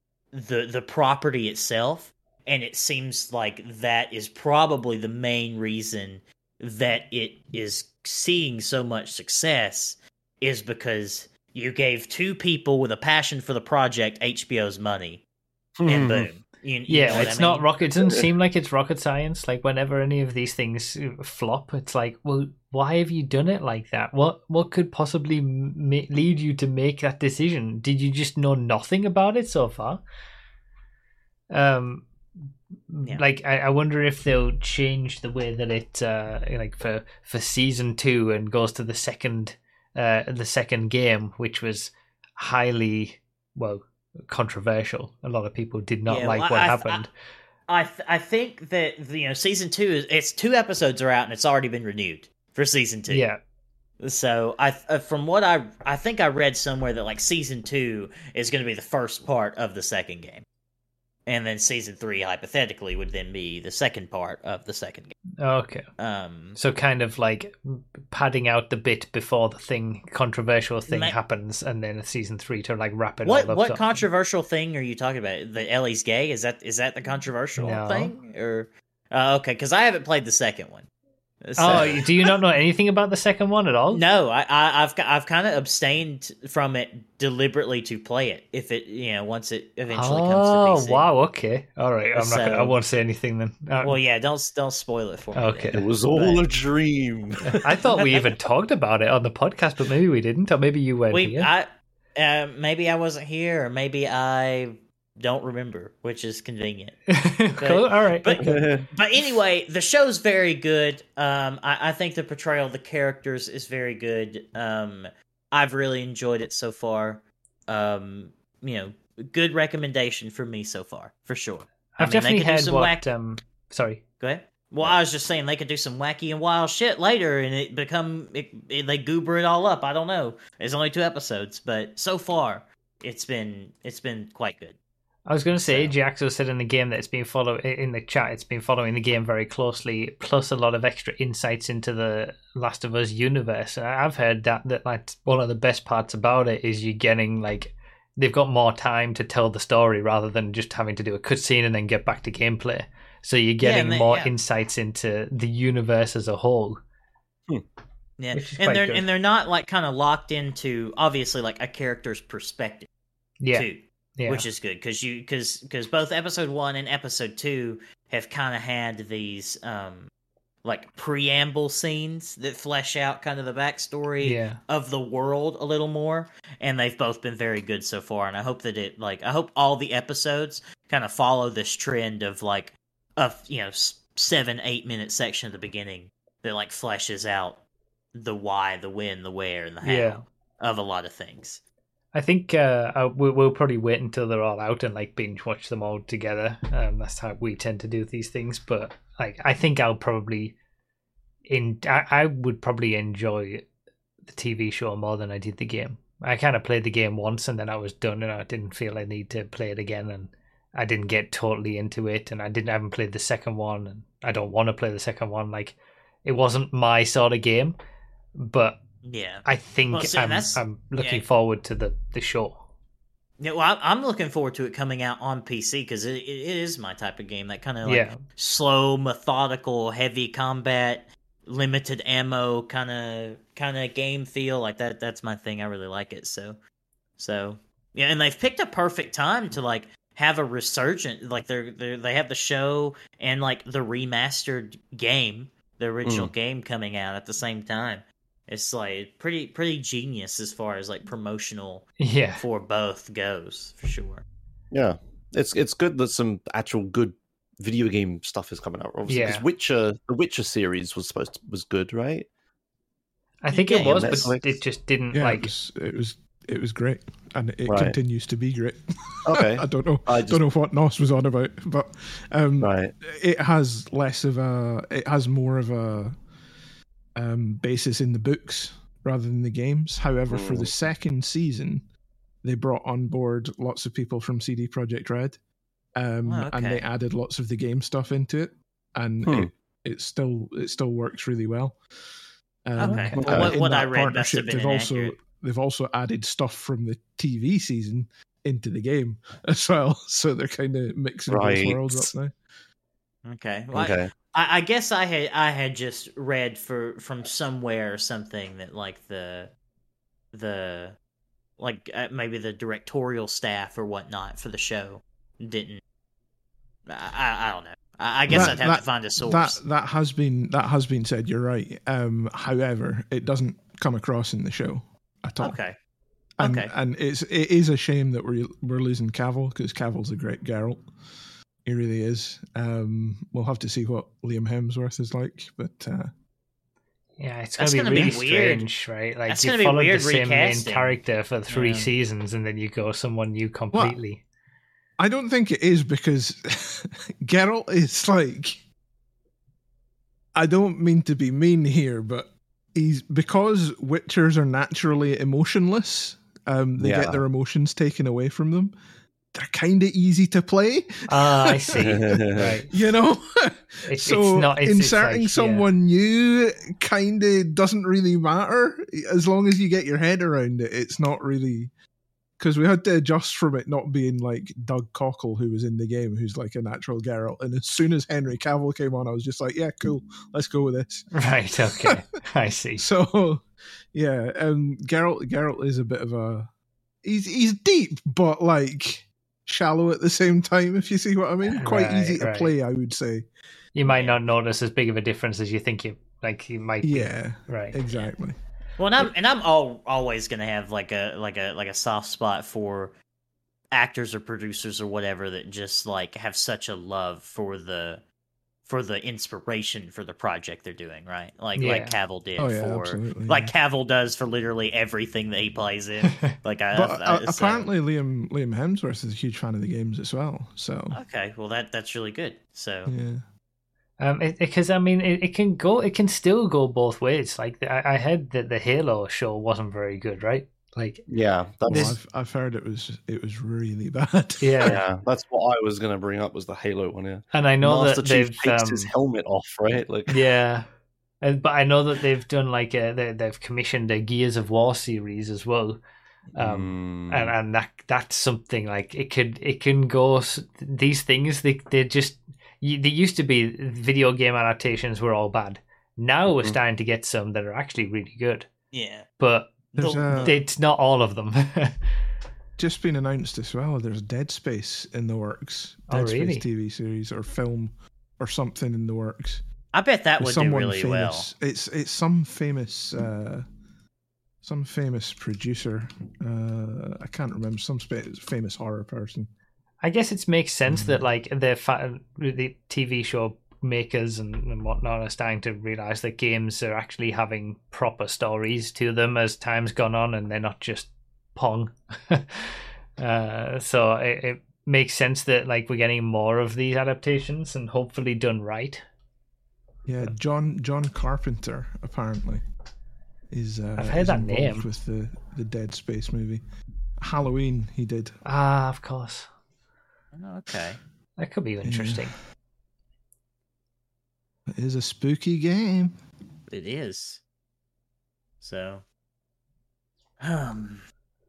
the the property itself. And it seems like that is probably the main reason that it is seeing so much success, is because you gave two people with a passion for the project H B O's money, and boom. You, you Yeah, know what it's I mean? not rocket. It doesn't seem like it's rocket science. Like whenever any of these things flop, it's like, well, why have you done it like that? What what could possibly ma- lead you to make that decision? Did you just know nothing about it so far? Um, Yeah. like I, I wonder if they'll change the way that it uh like for for season two and goes to the second uh the second game, which was highly well controversial. A lot of people did not Yeah, like well, what I- happened. I th- I think that you know season two is it's two episodes are out and it's already been renewed for season two. yeah, So I, uh, from what I, I think I read somewhere that like season two is going to be the first part of the second game, and then season three hypothetically would then be the second part of the second game. okay. Um, So kind of like padding out the bit before the thing controversial thing Ma- happens, and then season three to like wrap it what all up. what sort of controversial thing are you talking about? The Ellie's gay? Is that is that the controversial No. thing? Or uh, okay, because I haven't played the second one. So- Oh, do you not know anything about the second one at all? No, I, I I've I've kind of abstained from it deliberately to play it. If it you know once it eventually comes to Oh P C. wow, okay, all right. I'm not. Gonna, I So- won't say anything then. Uh, Well, yeah, don't don't spoil it for me. Okay. then. It was all But- a dream. I thought we even talked about it on the podcast, but maybe we didn't, or maybe you weren't We here. I uh, maybe I wasn't here, or maybe I don't remember, which is convenient. Cool. All right. but- But anyway, the show's very good. Um, I, I think the portrayal of the characters is very good. Um, I've really enjoyed it so far. Um, you know, good recommendation for me so far, for sure. I I've mean, they definitely could do heard some what. whack- Um, sorry. Go ahead. Well, I was just saying they could do some wacky and wild shit later, and it become it, it, they goober it all up. I don't know. It's only two episodes, but so far it's been it's been quite good. I was going to say, So- Jaxo said in the game that it's been follow in the chat. It's been following the game very closely, plus a lot of extra insights into the Last of Us universe. And I've heard that that like one of the best parts about it is you getting like they've got more time to tell the story rather than just having to do a cutscene and then get back to gameplay. So you're getting and they- more yeah. insights into the universe as a whole. Yeah, Which is and quite they're good. and they're not like kind of locked into obviously like a character's perspective Yeah, too, yeah, which is good because you because because both episode one and episode two have kind of had these um like preamble scenes that flesh out kind of the backstory Yeah. of the world a little more, and they've both been very good so far. And I hope that it like I hope all the episodes kind of follow this trend of like a you know seven eight minute section at the beginning that like fleshes out the why, the when, the where, and the how Yeah. of a lot of things. I think uh, I, we'll, we'll probably wait until they're all out and like binge watch them all together. Um, that's how we tend to do these things. But like, I think I'll probably in I, I would probably enjoy the T V show more than I did the game. I kind of played the game once and then I was done, and I didn't feel I need to play it again, and I didn't get totally into it, and I didn't I haven't played the second one, and I don't want to play the second one. Like, it wasn't my sort of game, but. Yeah. I think Well, see, I'm, that's- I'm looking yeah. forward to the, the show. Yeah, well, I- I'm looking forward to it coming out on P C because it, it is my type of game. That kind of like Yeah. slow, methodical, heavy combat, limited ammo kind of kind of game feel. Like that. That's my thing. I really like it. So, so yeah, and they've picked a perfect time to like have a resurgent. Like they're they they have the show and like the remastered game, the original game coming out at the same time. It's like pretty pretty genius as far as like promotional Yeah. for both goes for sure. Yeah, it's it's good that some actual good video game stuff is coming out. Obviously, because Yeah. Witcher, the Witcher series was supposed to, was good, right? I think Yeah, it was, Netflix. but it just didn't Yeah, like. it was it was it was great, and it Right. continues to be great. Okay, I don't know. I just- don't know what Nos was on about, but um, right. it has less of a. It has more of a um, basis in the books rather than the games. However, for the Mm. second season, they brought on board lots of people from C D Projekt Red, um, Oh, and they okay. added lots of the game stuff into it, and Hmm. it, it still it still works really well. Um, Okay. Well, uh, what- in what I that read must have partnership, been they've also inaccurate. they've also added stuff from the T V season into the game as well, so they're kind of mixing Right. both worlds up now. Okay. Well, I- Okay. I, I guess I had I had just read for from somewhere or something that like the the like uh, maybe the directorial staff or whatnot for the show didn't. I I, I don't know. I, I guess That- I'd have that- to find a source. That that has been that has been said. You're right. Um, however, it doesn't come across in the show at all. Okay. And, okay. and it's it is a shame that we're we're losing Cavill, because Cavill's a great Geralt. He really is. Um, we'll have to see what Liam Hemsworth is like, but uh, Yeah, it's That's gonna gonna be be really weird. strange, right? Like That's you gonna be followed weird the same recasting. main character for three Yeah. seasons, and then you go someone new completely. I don't think it is, because Geralt is like. I don't mean to be mean here, but he's because Witchers are naturally emotionless. Um, they Yeah. get their emotions taken away from them. They're kind of easy to play, Ah, I see. Right. you know. It's, so it's not it's, inserting it's like, yeah. someone new kind of doesn't really matter as long as you get your head around it. It's not really, because we had to adjust from it not being like Doug Cockle, who was in the game, who's like a natural Geralt. And as soon as Henry Cavill came on, I was just like, yeah, cool, let's go with this. Right. Okay. I see. So yeah, um, Geralt Geralt is a bit of a he's he's deep, but like shallow at the same time. If you see what I mean, quite Right, easy to right. play, I would say. You might Yeah. not notice as big of a difference as you think you like. You might. be. Yeah, Right. exactly. Well, and I'm and I'm all, always gonna have like a like a like a soft spot for actors or producers or whatever that just like have such a love for the for the inspiration for the project they're doing, right? Like Yeah. like Cavill did Oh yeah, for absolutely. like yeah. Cavill does for literally everything that he plays in. Like I, But I, uh, I- so- apparently Liam Liam Hemsworth is a huge fan of the games as well. So okay, well that that's really good. So yeah, Um, because I mean, it, it can go. It can still go both ways. Like I, I heard that the Halo show wasn't very good, right? Like Yeah, well, that's This- I've I've heard it was it was really bad. yeah, yeah, that's what I was going to bring up was the Halo one. Yeah, and I know Master that Chief they've takes um, his helmet off, right? Like, yeah, and, but I know that they've done like a, they, they've commissioned a Gears of War series as well. Um, mm, and and that that's something like it could it can go s- these things they they just you, they used to be video game adaptations were all bad. Now we're Mhm. starting to get some that are actually really good, yeah, but There's The- a- it's not all of them. Just been announced as well. There's Dead Space in the works. Oh, Dead really? Space T V series or film or something in the works. I bet that With would do someone really famous. It's it's some famous uh, some famous producer. Uh, I can't remember some spa- famous horror person. I guess it makes sense that like the fa- the T V show makers and, and whatnot are starting to realize that games are actually having proper stories to them as time's gone on, and they're not just Pong. uh, so it, it makes sense that like we're getting more of these adaptations and hopefully done right. Yeah, John John Carpenter apparently is. Uh, I've heard is that involved name. with the the Dead Space movie. Halloween, he did. Ah, of course. well. Okay. That could be interesting. It is a spooky game. It is. So, um,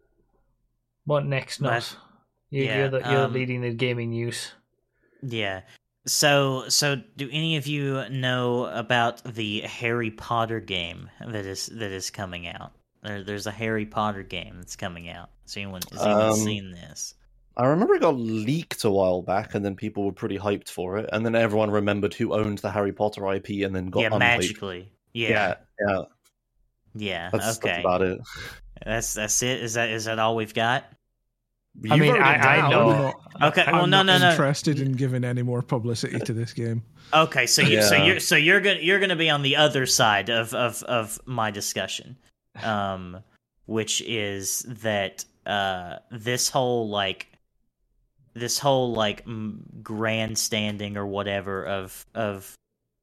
What next, Nos? You, yeah, you're the, you're um, leading the gaming news. yeah. So, so do any of you know about the Harry Potter game that is that is coming out? There, there's a Harry Potter game that's coming out. Has anyone, has anyone Um, seen this? I remember it got leaked a while back, and then people were pretty hyped for it, and then everyone remembered who owned the Harry Potter I P, and then got Yeah, unhyped. magically. Yeah, Yeah, yeah. yeah. That's, okay, that's about it. that's that's it. Is that is that all we've got? I You mean, wrote it I- I down. know. I'm not, Okay. I'm Well, no, not no, no. interested in giving any more publicity to this game. Okay, so you so Yeah. you're so you're gonna you're gonna be on the other side of of of my discussion, um, which is that uh this whole like this whole like m- grandstanding or whatever of of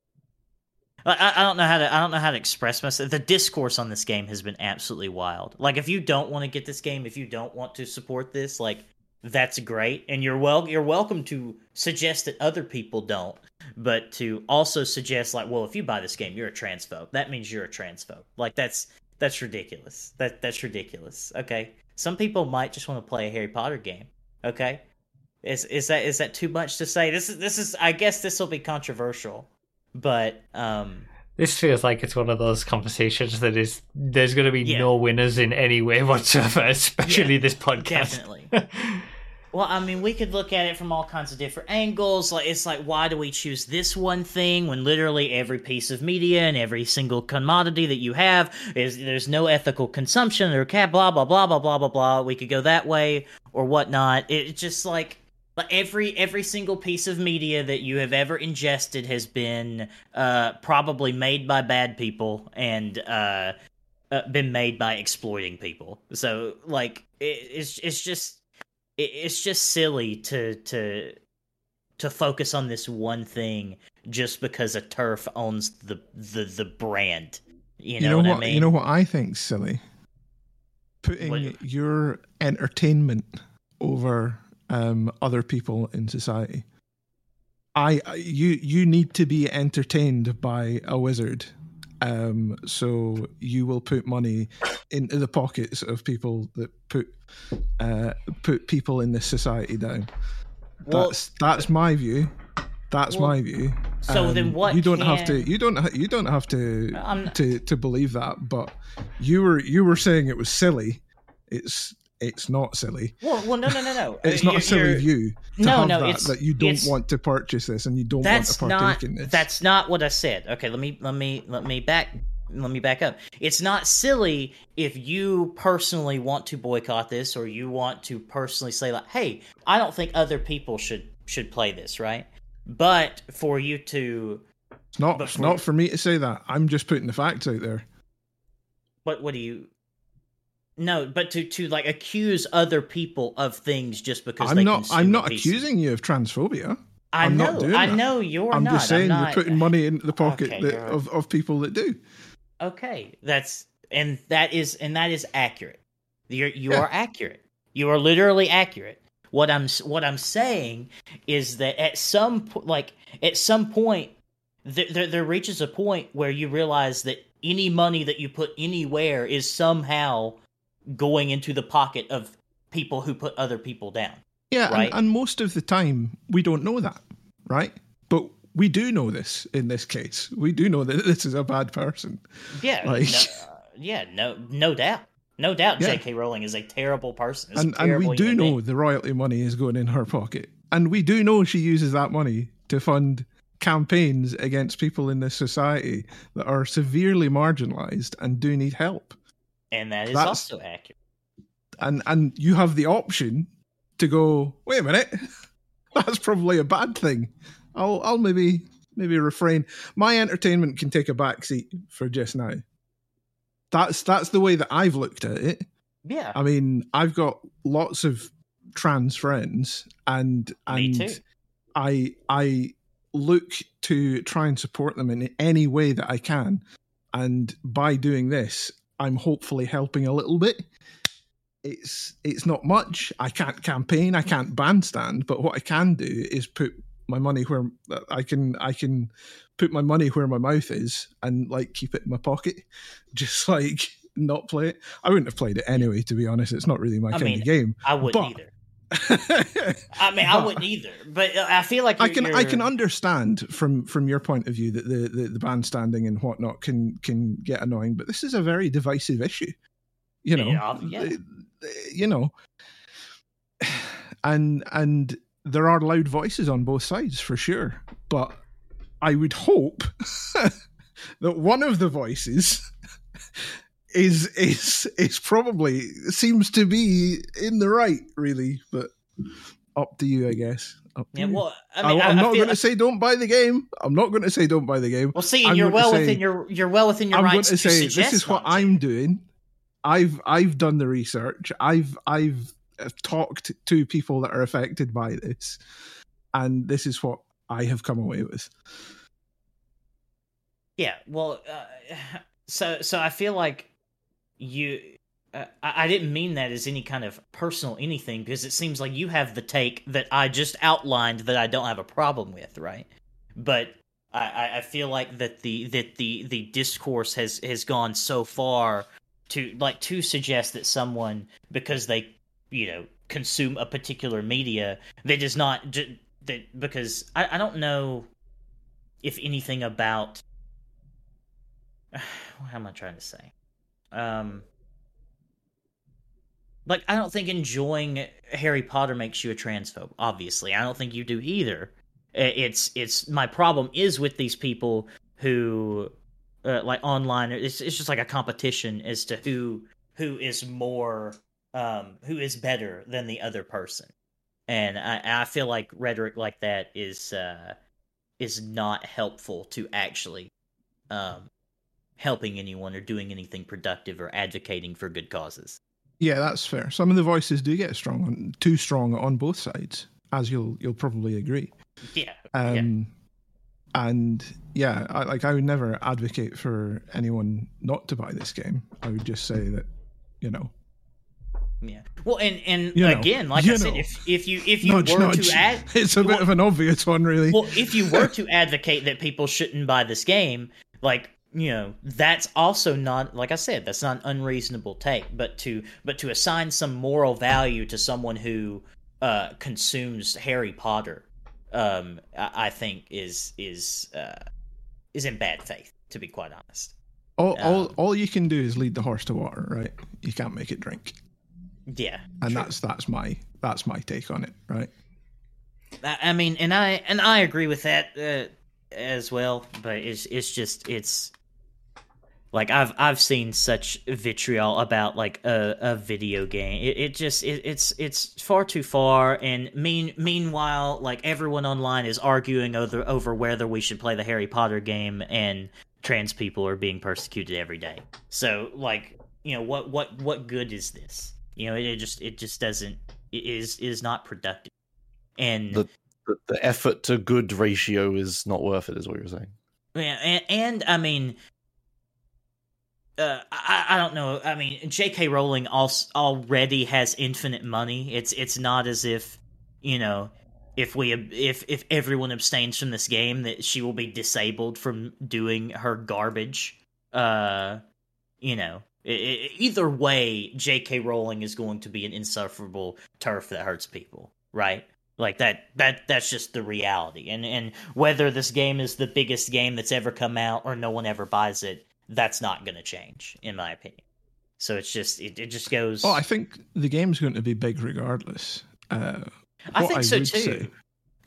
I, I don't know how to I don't know how to express myself. The discourse on this game has been absolutely wild. Like, if you don't want to get this game, if you don't want to support this, like, that's great, and you're well you're welcome to suggest that other people don't, but to also suggest like, well, if you buy this game, you're a transphobe. That means you're a transphobe. Like, that's that's ridiculous. That that's ridiculous. Okay, some people might just want to play a Harry Potter game. Okay, is is that is that too much to say? This is this is I guess this will be controversial, but um. This feels like it's one of those conversations that is there's going to be Yeah. no winners in any way whatsoever, especially Yeah, this podcast. Definitely. Well, I mean, we could look at it from all kinds of different angles. Like, it's like, why do we choose this one thing when literally every piece of media and every single commodity that you have is there's no ethical consumption or cat blah blah blah blah blah blah blah. We could go that way or whatnot. It's just like like every every single piece of media that you have ever ingested has been uh, probably made by bad people and uh, uh, been made by exploiting people. So like it, it's it's just. It's just silly to to to focus on this one thing just because a turf owns the the, the brand. You know, You know what, what? I mean? You know what I think's silly? Putting What- your entertainment over um, other people in society. I I- you you need to be entertained by a wizard, um, so you will put money into the pockets of people that put uh, put people in this society down. Well- That's that's my view. That's Well, my view. so then what You don't have can- to. You don't. Ha- you don't have to I'm- to to believe that. But you were you were saying it was silly. It's it's not silly. Well, well, no, no, no, no. It's Uh, not a you're- silly you're- view to No, have no, that, it's- that you don't it's- want to purchase this and you don't That's want to partake not. in this. That's not what I said. Okay, let me let me let me back. Let me back up. It's not silly if you personally want to boycott this, or you want to personally say like, "Hey, I don't think other people should should play this," right? But for you to, It's not. but It's for- not for me to say that. I'm just putting the facts out there. what what do you? No, but to to like accuse other people of things just because I'm they not. consume I'm a not piece of- accusing you of transphobia. I I'm know. not doing I that. know you're I'm not. just saying I'm you're not, putting money into the pocket Okay, that, you're- of of people that do. Okay, that's and that is and that is accurate. You're you Yeah. are accurate. You are literally accurate. What I'm what I'm saying is that at some po- like at some point there, there there reaches a point where you realize that any money that you put anywhere is somehow going into the pocket of people who put other people down. Yeah, Right. and, and most of the time we don't know that, right? But we do know this in this case. We do know that this is a bad person. Yeah, Like- no, uh, yeah, no, no doubt, no doubt. Yeah. J K. Rowling is a terrible person. Is a And, and terrible we do human know being. the royalty money is going in her pocket. And we do know she uses that money to fund campaigns against people in this society that are severely marginalized and do need help. And that is That's- also accurate. And and you have the option to go, wait a minute, that's probably a bad thing. I'll I'll maybe maybe refrain. My entertainment can take a backseat for just now. That's that's the way that I've looked at it. Yeah. I mean, I've got lots of trans friends, and Me and too. I I look to try and support them in any way that I can. And by doing this, I'm hopefully helping a little bit. It's it's not much. I can't campaign, I can't bandstand, but what I can do is put my money where I can I can put my money where my mouth is and like keep it in my pocket. Just like not play it. I wouldn't have played it anyway, to be honest. It's not really my I kind mean, of game. I wouldn't but- either. I mean, I But- wouldn't either. But uh, I feel like I you're, can you're, I can understand from from your point of view that the, the the bandstanding and whatnot can can get annoying, but this is a very divisive issue. You know, Yeah, yeah. Uh, you know, and and there are loud voices on both sides for sure. But I would hope that one of the voices is is is probably seems to be in the right, really. But up to you, I guess. Up to Yeah, you. well, I mean, I, I, am I not feel, going to say don't buy the game. I'm not going to say don't buy the game. well, see, I'm you're going to well say- within your you're well within your I'm going rights to say suggest this is what not to. I'm doing. I've I've done the research. I've I've uh, talked to people that are affected by this, and this is what I have come away with. Yeah, well, uh, so so I feel like you. Uh, I, I didn't mean that as any kind of personal anything, because it seems like you have the take that I just outlined that I don't have a problem with, right? But I, I- I feel like that the that the the discourse has has gone so far to like to suggest that someone, because they you know consume a particular media, that does not ju- that because I, I don't know if anything about. What am I trying to say? Um, like, I don't think enjoying Harry Potter makes you a transphobe. Obviously, I don't think you do either. I- It's it's my problem is with these people who, uh, like online. It's it's just like a competition as to who who is more um who is better than the other person, and I I feel like rhetoric like that is uh is not helpful to actually um. helping anyone or doing anything productive or advocating for good causes. Yeah, that's fair. Some of the voices do get strong, on, too strong on both sides, as you'll you'll probably agree. Yeah. Um, yeah. And yeah, I, like I would never advocate for anyone not to buy this game. I would just say that, you know, Yeah. Well, and and You know, again, like you I said, know. if if you if you nudge, were nudge. to ad, It's a bit well- of an obvious one, really. well, if you were to advocate that people shouldn't buy this game, like, you know, that's also not, like I said, that's not an unreasonable take. But to but to assign some moral value to someone who uh, consumes Harry Potter, um, I, I think is is uh, is in bad faith, to be quite honest. all, all, um, all you can do is lead the horse to water, right? You can't make it drink, Yeah, and true. that's that's my that's my take on it, right? I I mean, and I and I agree with that uh, as well. But it's it's just it's like I've I've seen such vitriol about like a, a video game. It, it just it, it's it's far too far. And mean meanwhile, like everyone online is arguing over over whether we should play the Harry Potter game, and trans people are being persecuted every day. So like you know what what what good is this? You know it, it just it just doesn't it is is not productive. And The, the the effort to good ratio is not worth it, is what you're saying. yeah, and, and I mean, uh, I, I don't know. I mean, J K. Rowling also already has infinite money. It's it's not as if you know if we if if everyone abstains from this game that she will be disabled from doing her garbage. Uh, you know, I I either way, J K. Rowling is going to be an insufferable turf that hurts people, right? Like that that that's just the reality. And and whether this game is the biggest game that's ever come out or no one ever buys it, that's not going to change, in my opinion. So it's just it, it just goes. Oh, I think the game's going to be big regardless. Uh, I what think I so would too. say-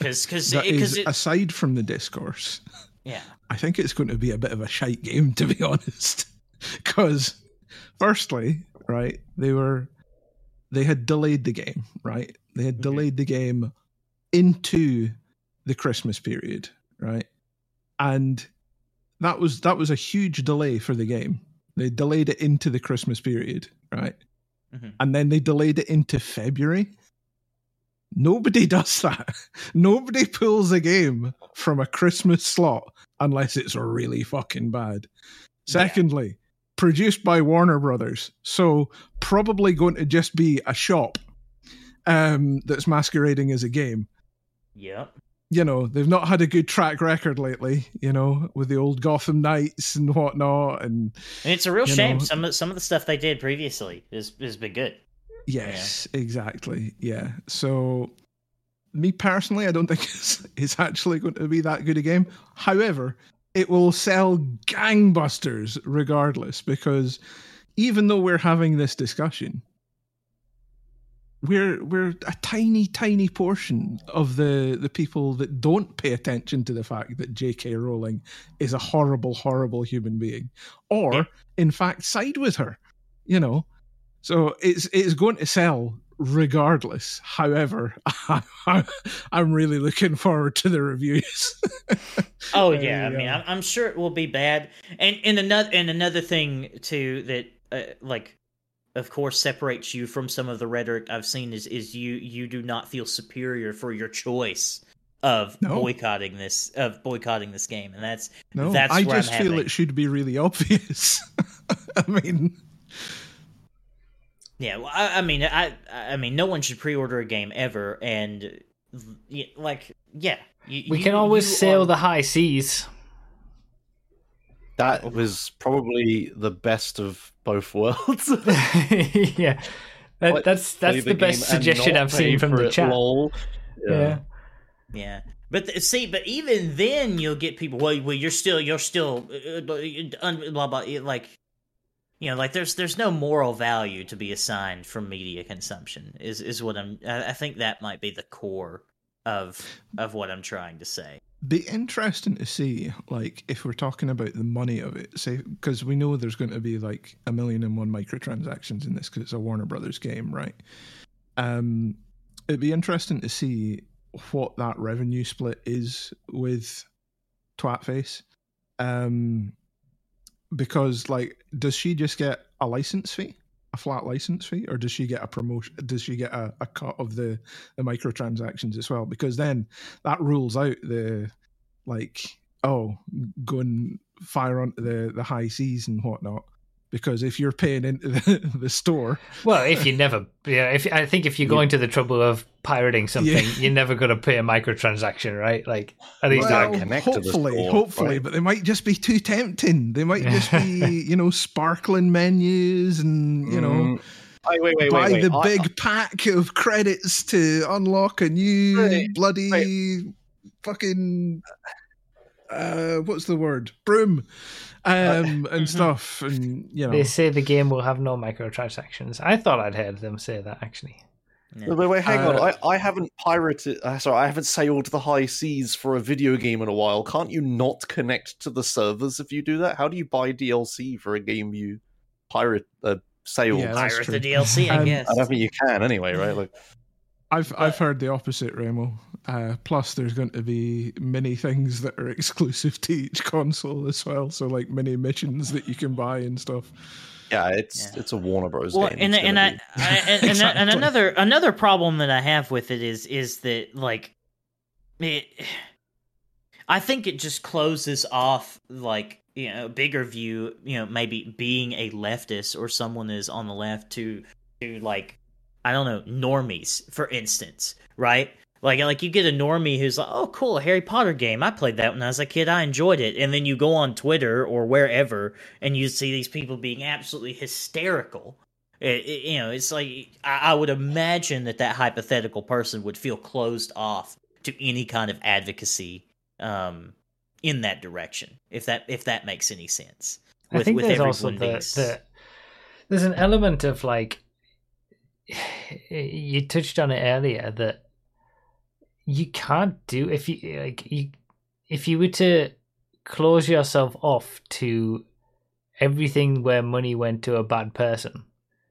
because because that because is, it, aside from the discourse, yeah. I think it's going to be a bit of a shite game, to be honest. Because, firstly, right, they were they had delayed the game, right? They had Mhm. delayed the game into the Christmas period, right? And that was that was a huge delay for the game. They delayed it into the Christmas period, right? Mhm. And then they delayed it into February. Nobody does that. Nobody pulls a game from a Christmas slot unless it's really fucking bad. Secondly, produced by Warner Brothers, so probably going to just be a shop um, that's masquerading as a game. Yep. You know, they've not had a good track record lately, you know, with the old Gotham Knights and whatnot. And And it's a real You shame. know- Some of some of the stuff they did previously has has been good. yes, exactly. Yeah. So, me personally, I don't think it's, it's actually going to be that good a game. However, it will sell gangbusters regardless, because even though we're having this discussion, we're we're a tiny, tiny portion of the, the people that don't pay attention to the fact that J K. Rowling is a horrible, horrible human being, or Yeah. in fact side with her. You know, so it's it's going to sell regardless. However, I'm really looking forward to the reviews. Oh Uh, yeah, I mean, yeah. I'm, I'm sure it will be bad. And and another and another thing too that uh, like, of course, separates you from some of the rhetoric I've seen is is you you do not feel superior for your choice of No. boycotting this of boycotting this game, and that's No, that's I where just I'm feel having. it should be really obvious. I mean, Yeah, well, I, I mean, I I mean, no one should pre-order a game ever, and y- like, yeah, you, We you- can always you sail are- the high seas. That was probably the best of both worlds. Yeah, that, Play- that's play that's the, best game and suggestion not I've pay seen from for the it, chat. lol. Yeah. Yeah, but th- see, but even then, you'll get people. Well, well, you're still, you're still, uh, uh, un- blah blah. Like, you know, like there's there's no moral value to be assigned from media consumption. Is is what I'm. I, I think that might be the core of of what I'm trying to say. be interesting to see, like, if we're talking about the money of it, say, because we know there's going to be like a million and one microtransactions in this because it's a Warner Brothers game, right? Um, it'd be interesting to see what that revenue split is with Twatface, um, because like, does she just get a license fee, a flat license fee, or does she get a promotion? Does she get a, a cut of the the microtransactions as well? Because then that rules out the like, oh, go and fire onto the the high seas and whatnot. Because if you're paying into the, the store, Well, if you never, yeah, if I think if you're going to the trouble of pirating something, Yeah. you're never going to pay a microtransaction, right? Like, at least Well, like, connect to the hopefully, store, hopefully, right? but they might just be too tempting. They might just be, you know, sparkling menus and, you know, Mm. Wait, wait, wait, buy wait, wait. the I- big pack of credits to unlock a new Wait, bloody fucking uh what's the word? Broom. Um and mhm. stuff. And you know, they say the game will have no microtransactions. I thought I'd heard them say that actually. Yeah. Wait, wait, wait, hang on. Uh, I, I haven't pirated. Uh, sorry, I haven't sailed the high seas for a video game in a while. Can't you not connect to the servers if you do that? How do you buy D L C for a game you pirate uh, sailed? Yeah, that's Pirate true. the D L C, I Um, guess. I don't think you can anyway, right? Like, I've I've heard the opposite, Remo. Uh, plus, there's going to be many things that are exclusive to each console as well. So, like mini missions that you can buy and stuff. yeah, it's Yeah. it's a Warner Bros. Well, game. and It's and gonna I, be- I and, and, and Exactly. another another problem that I have with it is is that like it, I think it just closes off like you know bigger view you know maybe being a leftist or someone is on the left to to like I don't know normies for instance, right? Like, like you get a normie who's like, "Oh, cool, a Harry Potter game. I played that when I was a kid. I enjoyed it." And then you go on Twitter or wherever, and you see these people being absolutely hysterical. It, it- you know, it's like I, I would imagine that that hypothetical person would feel closed off to any kind of advocacy um, in that direction. If that if that makes any sense. I think there's also everyone the, being the there's an element of like you touched on it earlier that you can't do if you like you if you were to close yourself off to everything where money went to a bad person,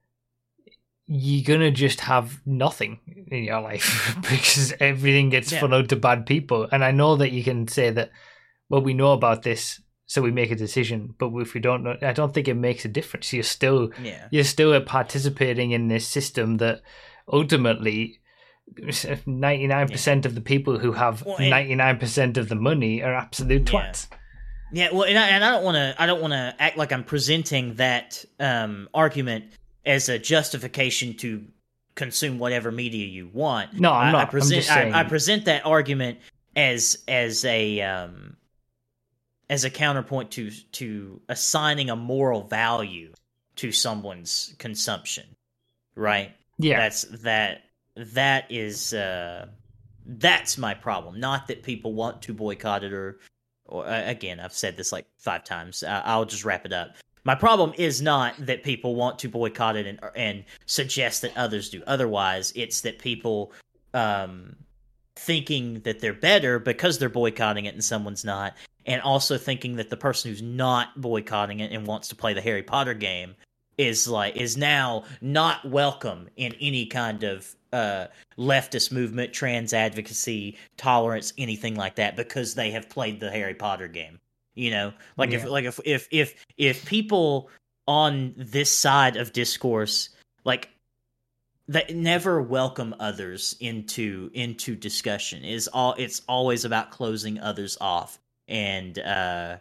you're gonna just have nothing in your life because everything gets Yeah. funneled to bad people. And I know that you can say that, well, we know about this, so we make a decision. But if we don't know, I don't think it makes a difference. You're still Yeah. you're still participating in this system that ultimately ninety-nine percent of the people who have Well, and- ninety-nine percent of the money are absolute Yeah. twats. Yeah, well, and I, and I don't want to. I don't want to act like I'm presenting that um, argument as a justification to consume whatever media you want. No, I'm I, not. I I'm present. just saying- I, I present that argument as as a um, as a counterpoint to to assigning a moral value to someone's consumption. Right. Yeah. That's that. That is. Uh, that's my problem. Not that people want to boycott it or. Or, uh, again, I've said this like five times. Uh, I'll just wrap it up. My problem is not that people want to boycott it and, and suggest that others do otherwise. It's that people um, thinking that they're better because they're boycotting it and someone's not, and also thinking that the person who's not boycotting it and wants to play the Harry Potter game is like is now not welcome in any kind of uh, leftist movement, trans advocacy, tolerance, anything like that, because they have played the Harry Potter game. You know, like Yeah. if like if if if if people on this side of discourse like that never welcome others into into discussion is all it's always about closing others off and uh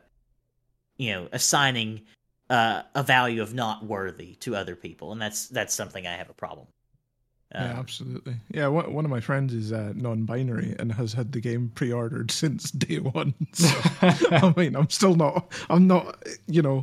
you know assigning uh a value of not worthy to other people, and that's that's something I have a problem. Yeah, Um, absolutely. Yeah, one, one of my friends is uh, non-binary and has had the game pre-ordered since day one. So, I mean, I'm still not, I'm not, you know,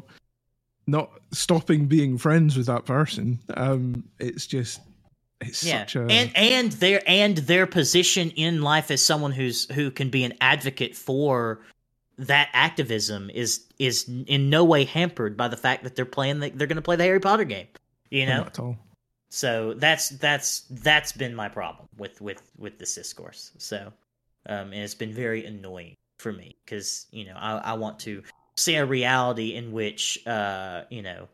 not stopping being friends with that person. Um, it's just, it's yeah, such a and and their and their position in life as someone who's who can be an advocate for that activism is is in no way hampered by the fact that they're playing the, they're going to play the Harry Potter game. You know, not at all. so that's that's that's been my problem with with with this discourse. So, um, and it's been very annoying for me because you know I I want to see a reality in which uh you know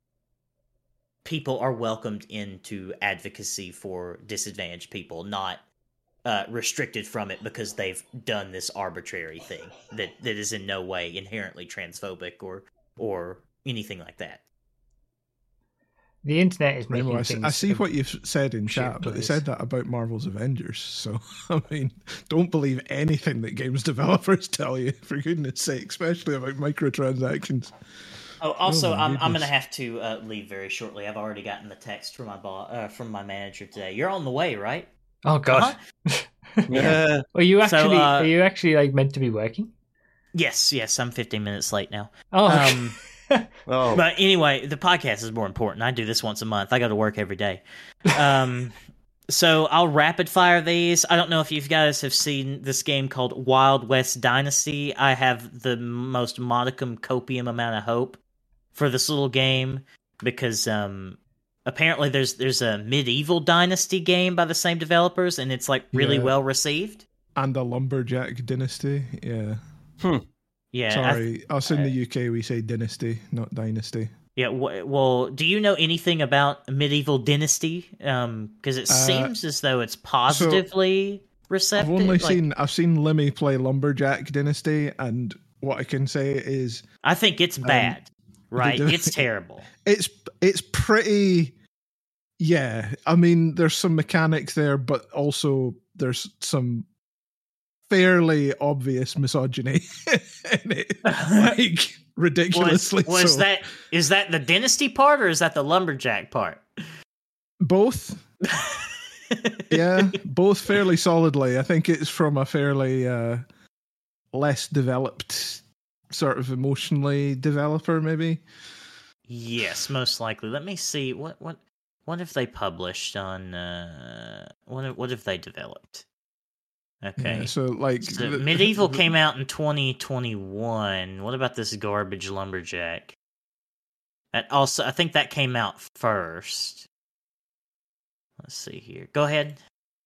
people are welcomed into advocacy for disadvantaged people, not uh, restricted from it because they've done this arbitrary thing that, that is in no way inherently transphobic or or anything like that. The internet is making Rainbow, I, see, things. I see what you've said in shit chat, but they place. said that about Marvel's Avengers. So, I mean, don't believe anything that games developers tell you, for goodness sake, especially about microtransactions. Oh, also, Oh my I'm I'm goodness. gonna have to uh, leave very shortly. I've already gotten the text from my boss, uh, from my manager today. You're on the way, right? Oh god. Yeah. Are you So, actually? uh, are you actually like meant to be working? Yes, yes. I'm fifteen minutes late now. Oh. okay. Um, Oh, But anyway, the podcast is more important. I do this once a month. I go to work every day. Um, so I'll rapid fire these. I don't know if you guys have seen this game called Wild West Dynasty. I have the most modicum copium amount of hope for this little game because um, apparently there's there's a medieval dynasty game by the same developers, and it's like really Yeah. well received. And a lumberjack dynasty. Yeah. Yeah, I th- Sorry, us in the U K we say dynasty, not dynasty. Yeah, w- well, do you know anything about medieval dynasty? Um, because it Uh, seems as though it's positively I've receptive. only like- seen I've seen Limmy play lumberjack dynasty, and what I can say is I think it's bad, right? do- It's terrible. it's it's pretty. Yeah, I mean, there's some mechanics there, but also there's some fairly obvious misogyny in it, like ridiculously. Was, was so. that is that the dynasty part or is that the lumberjack part? Both? Yeah, both fairly solidly. I think it's from a fairly uh, less developed sort of emotionally developer, maybe. Yes, most likely. Let me see what what what have they published on uh what have- what have they developed? Okay. Yeah, so like So the- Medieval the- came out in twenty twenty-one. What about this garbage lumberjack? That also, I think that came out first. Let's see here. Go ahead.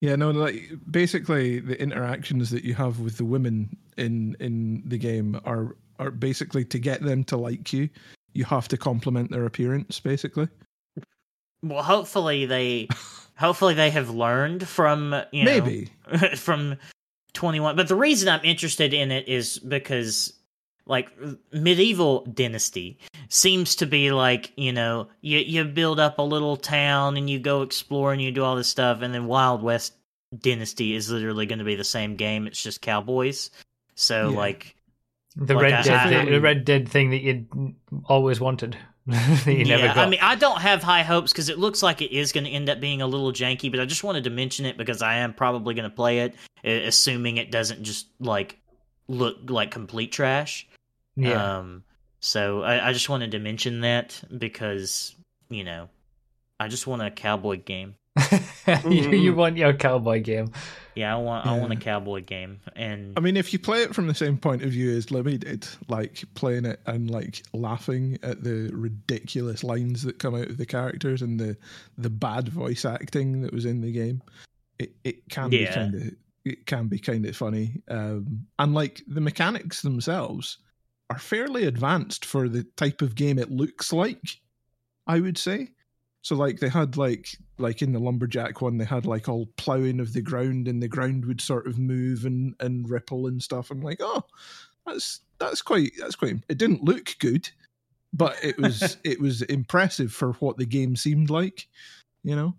Yeah, no, like basically the interactions that you have with the women in in the game are are basically to get them to like you, you have to compliment their appearance, basically. Well, hopefully they, hopefully they have learned from you know Maybe from twenty-one. But the reason I'm interested in it is because like medieval dynasty seems to be like you know you you build up a little town and you go explore and you do all this stuff, and then Wild West dynasty is literally going to be the same game. It's just cowboys. So Yeah. like The Like, Red I- Dead, I- the, the Red Dead thing that you always wanted, that you never yeah, got. I mean, I don't have high hopes because it looks like it is going to end up being a little janky, but I just wanted to mention it because I am probably going to play it, a- assuming it doesn't just like look like complete trash. yeah, Um, so I, I just wanted to mention that because you know, I just want a cowboy game. you, you want your cowboy game. Yeah, I want I want a Yeah. cowboy game, and I mean, if you play it from the same point of view as Libby did, like playing it and like laughing at the ridiculous lines that come out of the characters and the the bad voice acting that was in the game, it, it can be Yeah. kind of it can be kind of funny. Um, and like the mechanics themselves are fairly advanced for the type of game it looks like, I would say. So like they had like like in the lumberjack one, they had like all ploughing of the ground, and the ground would sort of move and, and ripple and stuff. I'm like, oh, that's that's quite that's quite. It didn't look good, but it was it was impressive for what the game seemed like, you know.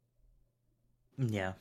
yeah.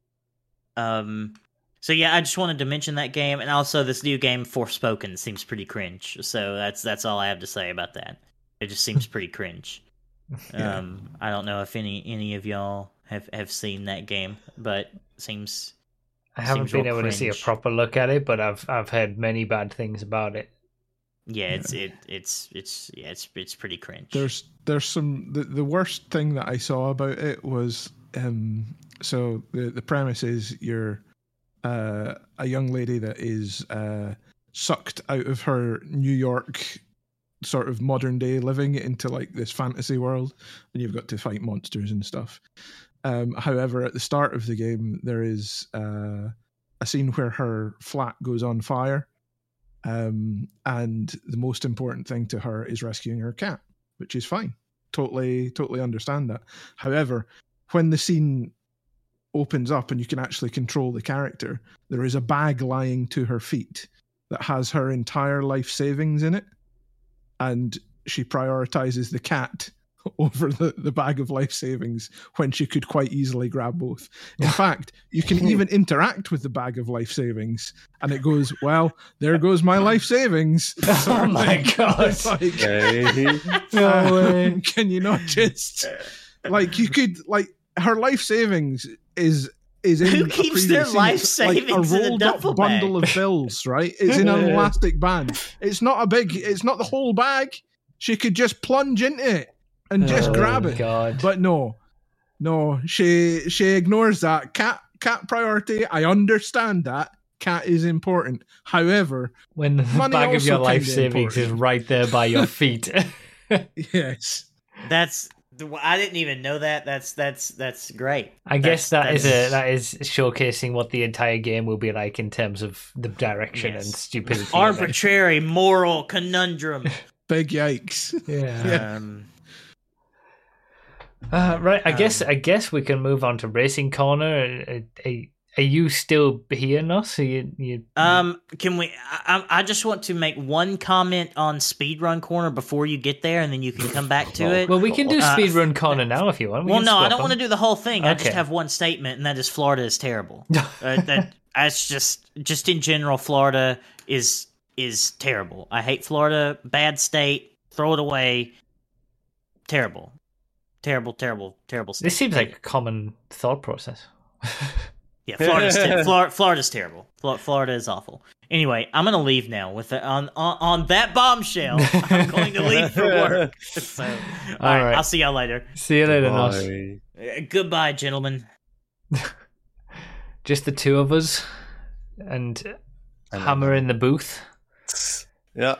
Um. So yeah, I just wanted to mention that game, and also this new game, Forspoken, seems pretty cringe. So that's that's all I have to say about that. It just seems pretty cringe. Yeah. Um, I don't know if any any of y'all have, have seen that game, but seems I haven't Seems been real able to see a cringe. proper look at it, but I've I've heard many bad things about it. yeah, it's it it's it's yeah, it's it's pretty cringe. There's there's some the, the worst thing that I saw about it was um so the the premise is you're uh, a young lady that is uh, sucked out of her New York sort of modern day living into like this fantasy world, and you've got to fight monsters and stuff. Um, however, at the start of the game, there is uh, a scene where her flat goes on fire, um, and the most important thing to her is rescuing her cat, which is fine. Totally, totally understand that. However, when the scene opens up and you can actually control the character, there is a bag lying to her feet that has her entire life savings in it, and she prioritizes the cat over the, the bag of life savings when she could quite easily grab both. In fact, you can even interact with the bag of life savings, and it goes, well, there goes my life savings. Oh my god. It's like, Hey. No way. um, can you not just like you could like her life savings is is in Who a keeps previous their scene. life It's like savings a in a rolled up duffel bundle bag? of bills, right? It's in an elastic band. It's not a big. It's not the whole bag. She could just plunge into it and just Oh, grab it. God. But no, no, she she ignores that. Cat cat priority. I understand that. Cat is important. However, When the money bag of your also life kinda savings is important. right there by your feet. yes. That's I didn't even know that. That's that's that's great. I guess That's- that is a that's- that is showcasing what the entire game will be like in terms of the direction Yes. and stupidity. of it. arbitrary moral conundrum. Big yikes. Yeah. Yeah. Um, Uh, right. I Um, guess I guess we can move on to Racing Corner. Are, are, are you still hearing us? Are you, you, um, can we? I, I I just want to make one comment on Speedrun Corner before you get there, and then you can come back to it. well, we can do Uh, Speedrun Corner now if you want. We Well, can no, I swap don't want to them. do the whole thing. I just Okay. have one statement, and that is Florida is terrible. uh, that that's just just in general, Florida is is terrible. I hate Florida. Bad state. Throw it away. Terrible, terrible, terrible, terrible state. This seems like a common thought process. Yeah, Florida's ter- Flor- Florida's terrible. Flo- Florida is awful. Anyway, I'm gonna leave now. With the, on, on on that bombshell, I'm going to leave for work. So, all right, right. I'll see y'all later. See you later, Nos. Bye. Uh, goodbye, gentlemen. Just the two of us and And Hammer in the booth. Yeah.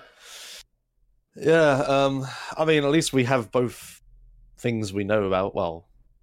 Yeah, um, I mean, at least we have both things we know about. Well, I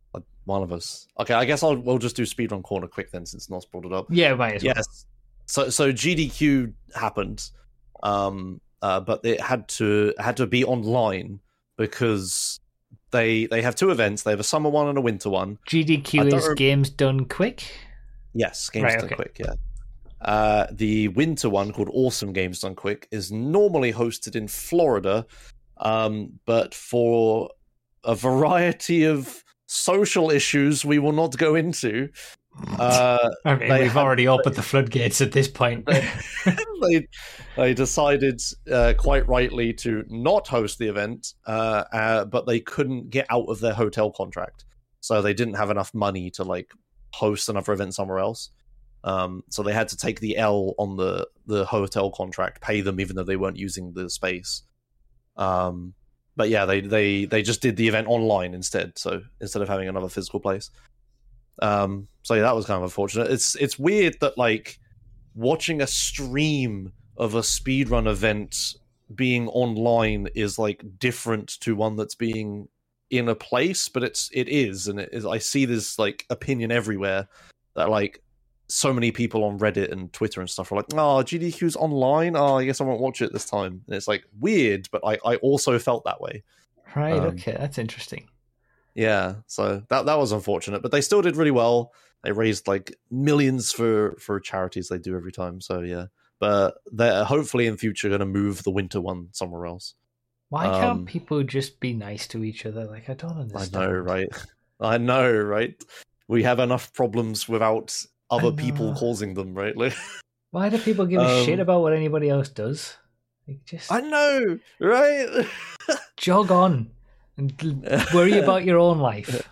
One of us. Okay, I guess I'll we'll just do speedrun corner quick then, since Nos brought it up. Yeah, might as well. Yes. So so G D Q happened, um, uh, but it had to had to be online because they they have two events. They have a summer one and a winter one. G D Q I don't is rem- games done quick. Yes, Games Right, Done okay. Quick. Yeah. Uh, the winter one, called Awesome Games Done Quick, is normally hosted in Florida, um, but for a variety of social issues we will not go into. Uh, I mean, they we've had- already opened the floodgates at this point. they they decided uh, quite rightly to not host the event, uh, uh, but they couldn't get out of their hotel contract, so they didn't have enough money to like host another event somewhere else. Um, so they had to take the L on the the hotel contract, pay them even though they weren't using the space. Um, but yeah, they they they just did the event online instead. So instead of having another physical place. Um, so yeah, that was kind of unfortunate. It's it's weird that like watching a stream of a speedrun event being online is like different to one that's being in a place, but it's it is, and it is. I see this like opinion everywhere that like so many people on Reddit and Twitter and stuff are like, "Oh, G D Q's online. Oh, I guess I won't watch it this time." And it's like weird, but I I also felt that way. Right, Um, okay, that's interesting. Yeah, so that that was unfortunate, but they still did really well. They raised like millions for for charities they do every time. So yeah, but they're hopefully in future going to move the winter one somewhere else. Why can't um, people just be nice to each other? Like, I don't I understand. know, right? I know, right? We have enough problems without other people know. causing them, right? Like, Why do people give a Um, shit about what anybody else does? Like, just I know, right? jog on and l- worry about your own life.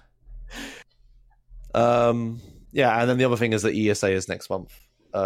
Um, yeah, and then the other thing is that E S A is next month.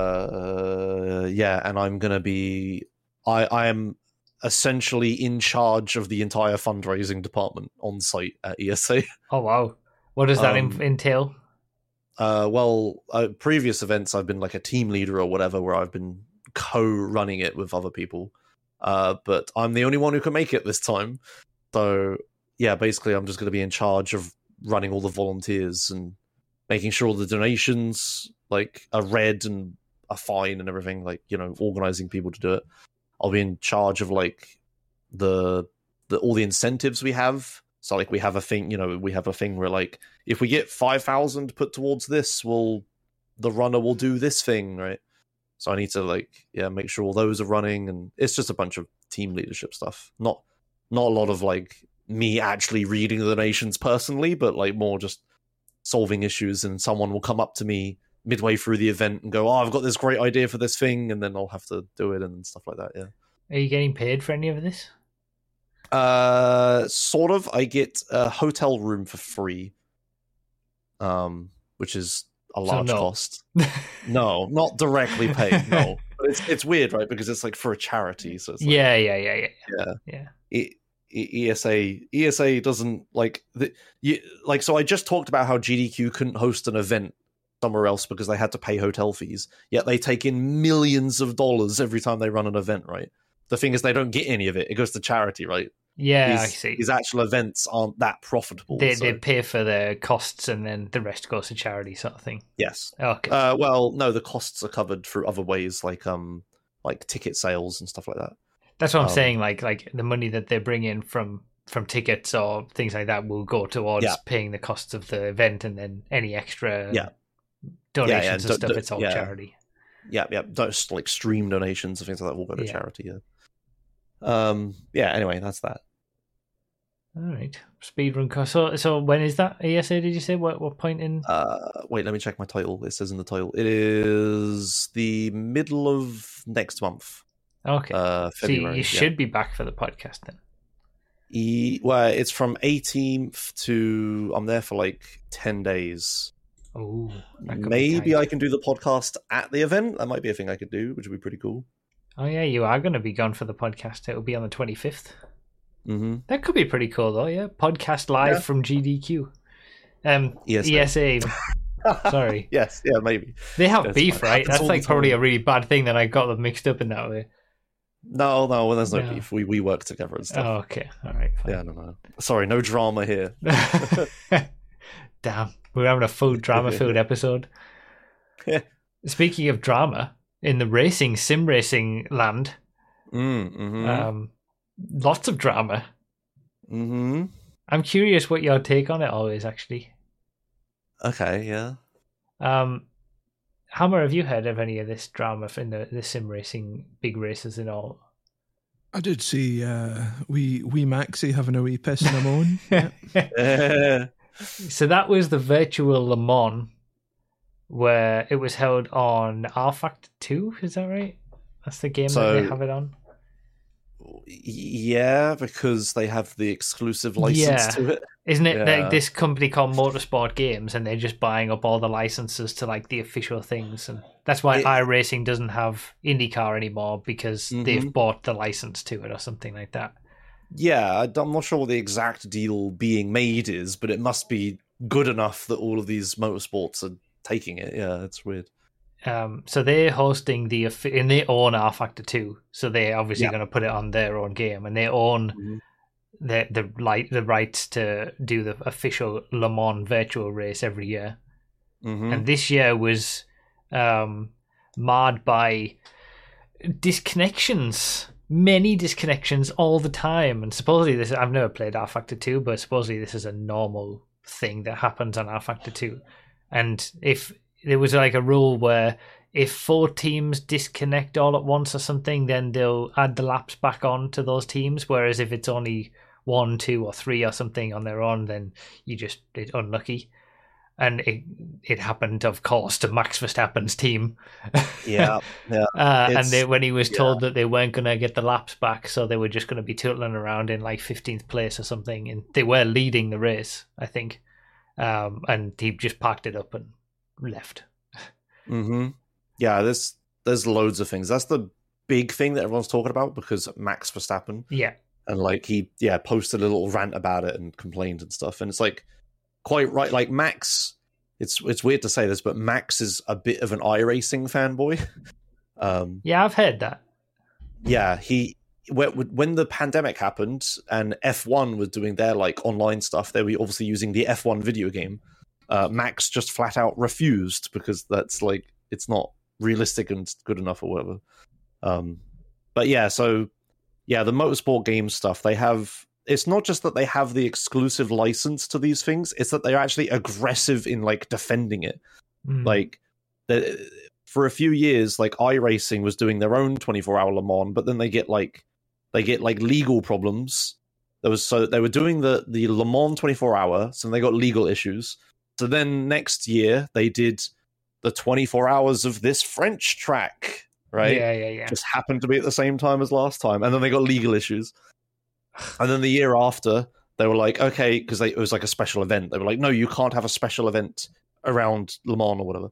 Uh, yeah, and I'm gonna be, I I am essentially in charge of the entire fundraising department on site at E S A. Oh wow, what does that Um, in- entail? Uh, well, uh, previous events I've been like a team leader or whatever, where I've been co-running it with other people. Uh, but I'm the only one who can make it this time. So yeah, basically I'm just going to be in charge of running all the volunteers and making sure all the donations like are read and are fine and everything. Like, you know, organizing people to do it. I'll be in charge of like the the all the incentives we have. So like we have a thing, you know, we have a thing where like if we get five thousand put towards this, we'll the runner will do this thing, right? So I need to like yeah make sure all those are running, and it's just a bunch of team leadership stuff. Not not a lot of like me actually reading the donations personally, but like more just solving issues, and someone will come up to me midway through the event and go, "Oh, I've got this great idea for this thing," and then I'll have to do it and stuff like that. Yeah. Are you getting paid for any of this? Uh, sort of. I get a hotel room for free, um, which is a So large no. cost. No, not directly paid. No, but it's it's weird, right? Because it's like for a charity, so it's like, yeah, yeah, yeah, yeah, yeah. yeah. E- E- E S A E S A doesn't like the you, like. So I just talked about how G D Q couldn't host an event somewhere else because they had to pay hotel fees. Yet they take in millions of dollars every time they run an event, right? The thing is, they don't get any of it. It goes to charity, right? Yeah, these, I see. These actual events aren't that profitable. They so- they pay for the costs and then the rest goes to charity, sort of thing. yes. Okay. Uh, well, no, the costs are covered through other ways, like um, like ticket sales and stuff like that. That's what I'm um, saying. Like like the money that they bring in from from tickets or things like that will go towards Yeah. paying the costs of the event, and then any extra Yeah. donations Yeah, yeah, and do- stuff, do- it's all yeah. charity. Yeah, yeah. Just like stream donations and things like that will go to Yeah. charity. Yeah. Um. Yeah. Anyway, that's that. All right, speedrun cost. So so when is that E S A? Did you say what what point in? Uh, wait, let me check my title. It says in the title. It is the middle of next month. Okay, Uh, so you February. you yeah. should be back for the podcast then. E- well, it's from eighteenth to I'm there for like ten days. Oh, Maybe I can do the podcast at the event. That might be a thing I could do, which would be pretty cool. Oh yeah, you are going to be gone for the podcast. It'll be on the twenty-fifth. Mm-hmm. That could be pretty cool though. Yeah, podcast live Yeah. from G D Q. Um, E S A. E S A. Sorry, Yes, yeah, maybe. they have That's beef, fine. right? Happens That's all the like probably time. a really bad thing that I got them mixed up in that way. No, no, well, there's no No. beef. We we work together and stuff. Oh, okay, all right, fine. Yeah, no, no. Sorry, no drama here. Damn, we're having a full drama filled episode. Speaking of drama, in the racing, sim racing land, Mm, mm-hmm. um, lots of drama. mm-hmm. I'm curious what your take on it all is, actually. Okay, yeah. Um, Hammer, have you heard of any of this drama in the, the sim racing big races and all? I did see uh, wee wee Maxie having a wee piss in a moan. Yeah. So that was the virtual Le Mans, where it was held on R Factor two, is that right? That's the game So- that they have it on? Yeah, because they have the exclusive license Yeah. to it. Isn't it Yeah. like this company called Motorsport Games, and they're just buying up all the licenses to like the official things, and that's why It- iRacing doesn't have IndyCar anymore, because they've Mhm. bought the license to it or something like that. Yeah, I- I'm not sure what the exact deal being made is, but it must be good enough that all of these motorsports are taking it. Yeah, it's weird. Um, so they're hosting the affi- and they own R Factor two, so they're obviously Yeah. going to put it on their own game, and they own Mhm. the the right the rights to do the official Le Mans virtual race every year. Mhm. And this year was um, marred by disconnections, many disconnections all the time. And supposedly this, I've never played R Factor two, but supposedly this is a normal thing that happens on R Factor two. And if there was like a rule where if four teams disconnect all at once or something, then they'll add the laps back on to those teams. Whereas if it's only one, two, or three or something on their own, then you just it's unlucky. And it it happened, of course, to Max Verstappen's team. Yeah, yeah. Uh, and It's- they, when he was yeah. told that they weren't going to get the laps back, so they were just going to be tootling around in like fifteenth place or something, and they were leading the race, I think. Um, and he just packed it up and left. hmm Yeah, there's there's loads of things. That's the big thing that everyone's talking about because Max Verstappen Yeah, and like he yeah posted a little rant about it and complained and stuff. And it's like quite right. Like Max, it's it's weird to say this, but Max is a bit of an iRacing fanboy. um, yeah, I've heard that. yeah, he when when the pandemic happened and F one was doing their like online stuff, they were obviously using the F one video game. Uh, Max just flat out refused because that's like it's not realistic and good enough or whatever. Um, but yeah, so yeah, the motorsport game stuff they have. It's not just that they have the exclusive license to these things; it's that they're actually aggressive in like defending it. Mm. Like the, for a few years, like iRacing was doing their own twenty-four hour Le Mans, but then they get like they get like legal problems. There was so they were doing the the Le Mans twenty-four hour, so they got legal issues. So then next year they did the twenty-four hours of this French track, right? Yeah, yeah, yeah. Just happened to be at the same time as last time, and then they got legal issues. And then the year after, they were like, okay, because it was like a special event. They were like, no, you can't have a special event around Le Mans or whatever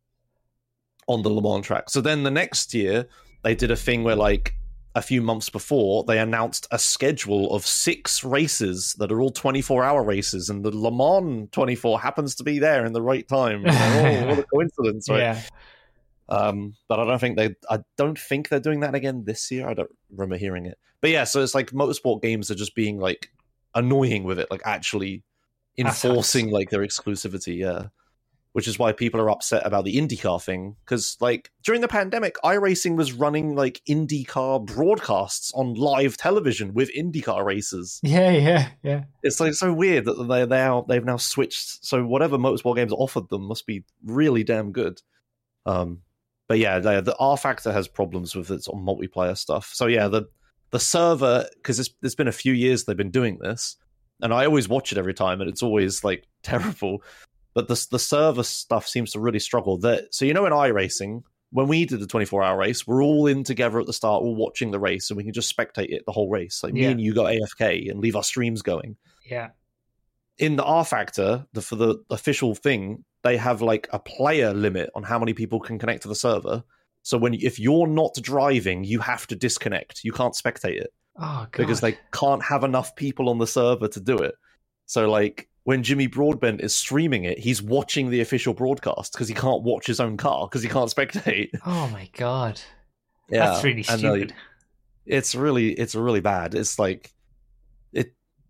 on the Le Mans track. So then the next year, they did a thing where like a few months before, they announced a schedule of six races that are all twenty-four hour races, and the Le Mans twenty-four happens to be there in the right time. You know, oh, what a coincidence, right? Yeah. Um, but I don't think they. I don't think they're doing that again this year. I don't remember hearing it. But yeah, so it's like motorsport games are just being like annoying with it, like actually enforcing like their exclusivity. Yeah, which is why people are upset about the IndyCar thing because like during the pandemic, iRacing was running like IndyCar broadcasts on live television with IndyCar races. Yeah, yeah, yeah. It's like so weird that they they now they've now switched. So whatever motorsport games offered them must be really damn good. Um. But yeah, the, the R Factor has problems with its multiplayer stuff. So yeah, the the server, because it's, it's been a few years they've been doing this, and I always watch it every time, and it's always like terrible. But the the server stuff seems to really struggle. That so you know in iRacing, when we did the twenty-four hour race, we're all in together at the start, all watching the race, and we can just spectate it the whole race. Like me Yeah. and you got A F K and leave our streams going. Yeah. In the R Factor, the, for the official thing, they have like a player limit on how many people can connect to the server. So when if you're not driving, you have to disconnect. You can't spectate it Oh, God. because they can't have enough people on the server to do it. So like when Jimmy Broadbent is streaming it, he's watching the official broadcast because he can't watch his own car because he can't spectate. Oh, my God. Yeah, That's really and, uh, stupid. it's really it's really bad. It's like it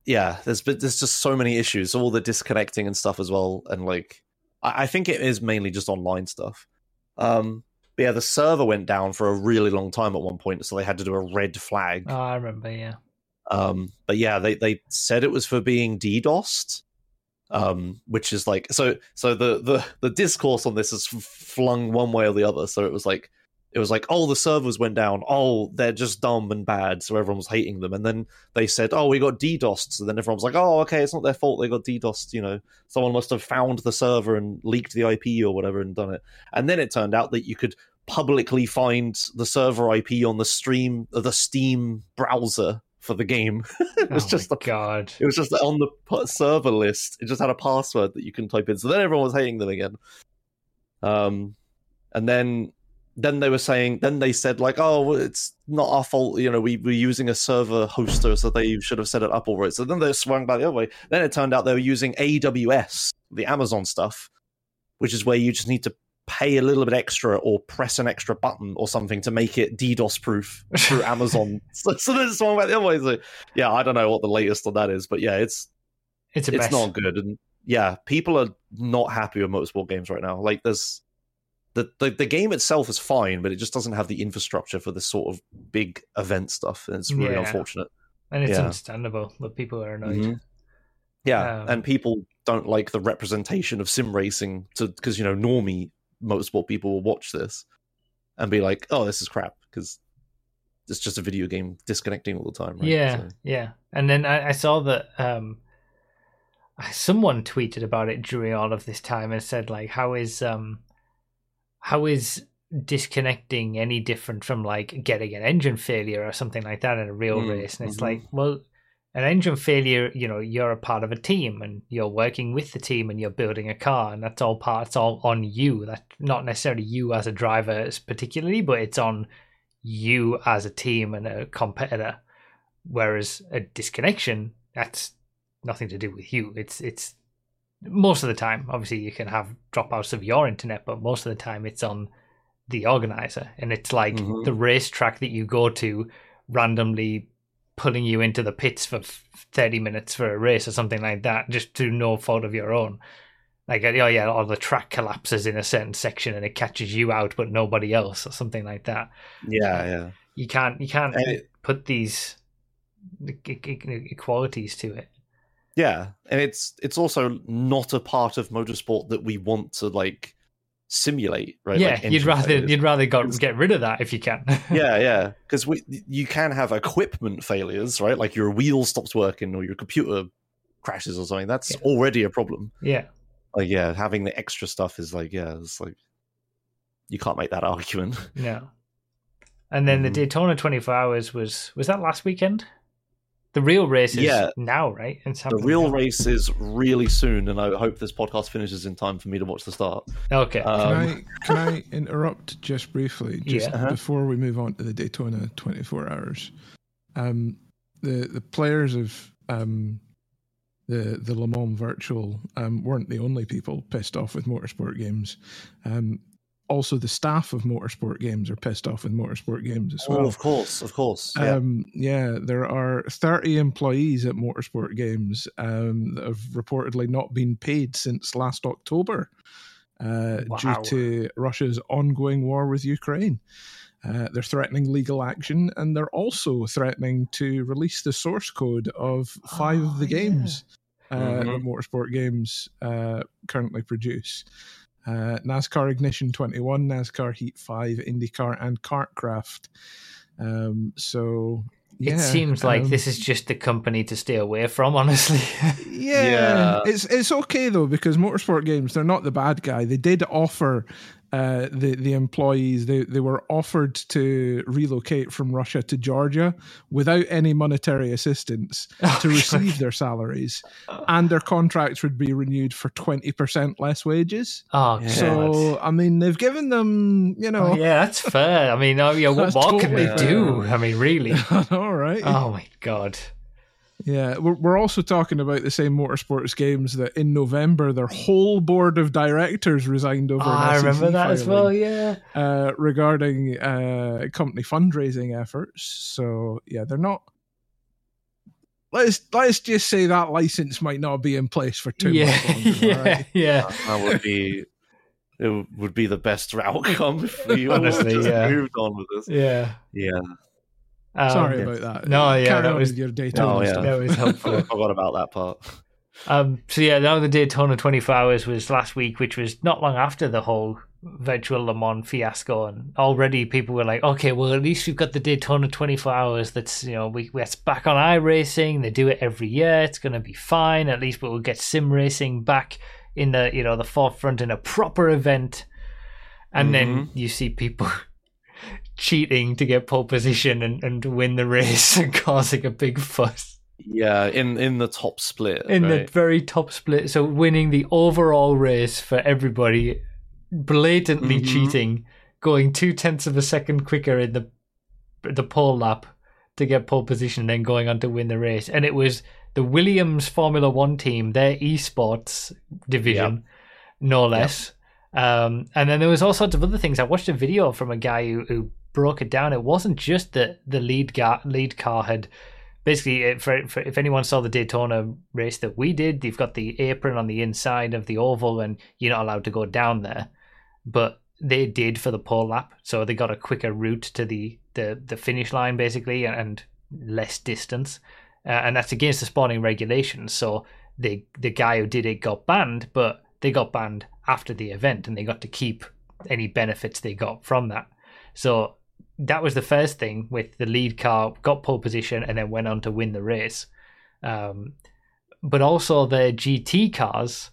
yeah, there's there's just so many issues, all the disconnecting and stuff as well, and like I, I think it is mainly just online stuff. Um, but yeah, the server went down for a really long time at one point, so they had to do a red flag. Oh, I remember, yeah. Um, but yeah, they they said it was for being DDoSed. Um, which is like so so the, the the discourse on this is flung one way or the other. So it was like it was like oh, the servers went down, oh, they're just dumb and bad, so everyone was hating them. And then they said, oh, we got DDoSed, so then everyone was like, oh, okay, it's not their fault they got DDoSed, you know, someone must have found the server and leaked the I P or whatever and done it. And then it turned out that you could publicly find the server I P on the stream the Steam browser for the game. It was oh just my a, God. It was just on the server list. It just had a password that you can type in. So then everyone was hating them again. Um, and then then they were saying, then they said like, oh, well, it's not our fault. You know, we were using a server hoster, so they should have set it up all right. So then they swung back the other way. Then it turned out they were using A W S, the Amazon stuff, which is where you just need to pay a little bit extra or press an extra button or something to make it DDoS proof through Amazon. so, so then it's swung back the other way. So, yeah, I don't know what the latest on that is, but yeah, it's It's a it's mess. not good. And yeah, people are not happy with motorsport games right now. Like there's the, the the game itself is fine, but it just doesn't have the infrastructure for this sort of big event stuff, and it's really Yeah. unfortunate. And it's Yeah. understandable that people are annoyed. Mhm. Yeah, Um, and people don't like the representation of sim racing to because you know normie motorsport people will watch this and be like, "Oh, this is crap," because it's just a video game disconnecting all the time, right? Yeah, So- yeah. And then I, I saw that um, someone tweeted about it during all of this time and said, like, how is um, how is disconnecting any different from like getting an engine failure or something like that in a real Mm, race? And it's mhm. like, well, an engine failure, you know, you're a part of a team and you're working with the team and you're building a car, and that's all part, it's all on you. That's not necessarily you as a driver particularly, but it's on you as a team and a competitor. Whereas a disconnection, that's nothing to do with you. It's it's most of the time, obviously you can have dropouts of your internet, but most of the time it's on the organizer. And it's like Mhm. the racetrack that you go to randomly pulling you into the pits for thirty minutes for a race or something like that, just through no fault of your own. Like, oh yeah, or the track collapses in a certain section and it catches you out, but nobody else, or something like that. yeah, yeah. You can't, you can't And it- put these e- e- equalities to it. Yeah, and it's it's also not a part of motorsport that we want to like simulate, right? Yeah, Like you'd engine rather failures. you'd rather go, It's- get rid of that if you can. yeah, yeah, because we you can have equipment failures, right? Like your wheel stops working or your computer crashes or something. That's Yeah. already a problem. yeah. Like, yeah, having the extra stuff is like, yeah, it's like you can't make that argument. No. And then the Mhm. Daytona twenty-four hours was was that last weekend? The real race is Yeah. now, right? It's The happening real now. race is really soon, and I hope this podcast finishes in time for me to watch the start. Okay. Can Um, I can I interrupt just briefly, just Yeah. Uh-huh. before we move on to the Daytona twenty-four hours? Um, the the players of um, the the Le Mans Virtual um, weren't the only people pissed off with motorsport games. Um, also, the staff of motorsport games are pissed off with motorsport games as oh, well. of course, of course. Yeah. Um, yeah, there are thirty employees at Motorsport Games um, that have reportedly not been paid since last October uh, Wow. due to Russia's ongoing war with Ukraine. Uh, they're threatening legal action, and they're also threatening to release the source code of five of Oh, the yeah. games uh, Mhm. that Motorsport Games uh, currently produce. Uh, NASCAR Ignition twenty-one, NASCAR Heat five, IndyCar, and KartCraft. Um, so, yeah. it seems like um, this is just the company to stay away from, honestly. Yeah, Yeah. it's it's okay though, because Motorsport Games, they're not the bad guy. They did offer uh, the the employees they they were offered to relocate from Russia to Georgia without any monetary assistance Oh, to receive their salaries, and their contracts would be renewed for twenty percent less wages. Oh, Yeah. God. So I mean, they've given them, you know, Oh, yeah, that's fair. I mean, oh, yeah, what That's more can totally they do? fair. I mean, really? all right. Oh, my God. Yeah, we're, we're also talking about the same motorsports games that in November their whole board of directors resigned over. Oh, an I S E C remember that as filing, well, yeah. uh, regarding uh, company fundraising efforts. So yeah, they're not let's let's just say that license might not be in place for too yeah, much longer. yeah, all right? yeah. That would be it would be the best outcome if we Honestly, all just yeah. moved on with this. Yeah. Yeah. Um, Sorry about that. no, yeah, Carry that on was- with your Daytona Oh, yeah. stuff. That was I helpful. forgot about that part. Um, so yeah, now the Daytona twenty-four hours was last week, which was not long after the whole virtual Le Mans fiasco, and already people were like, okay, well at least we've got the Daytona twenty-four hours. That's, you know, we that's back on iRacing. They do it every year. It's going to be fine. At least we'll get sim racing back in the, you know, the forefront in a proper event. And then Mhm. you see people cheating to get pole position and, and win the race and causing a big fuss. Yeah, in in the top split. In right? the very top split, so winning the overall race for everybody, blatantly Mhm. cheating, going two tenths of a second quicker in the the pole lap to get pole position, and then going on to win the race. And it was the Williams Formula One team, their esports division, no less. Um, and then there was all sorts of other things. I watched a video from a guy who, who broke it down. It wasn't just that the lead car, lead car had. Basically, for, for, if anyone saw the Daytona race that we did, they've got the apron on the inside of the oval and you're not allowed to go down there. But they did for the pole lap, so they got a quicker route to the, the, the finish line, basically, and less distance. Uh, and that's against the spawning regulations, so the, the guy who did it got banned, but they got banned after the event, and they got to keep any benefits they got from that. So that was the first thing with the lead car, got pole position and then went on to win the race. Um, but also the G T cars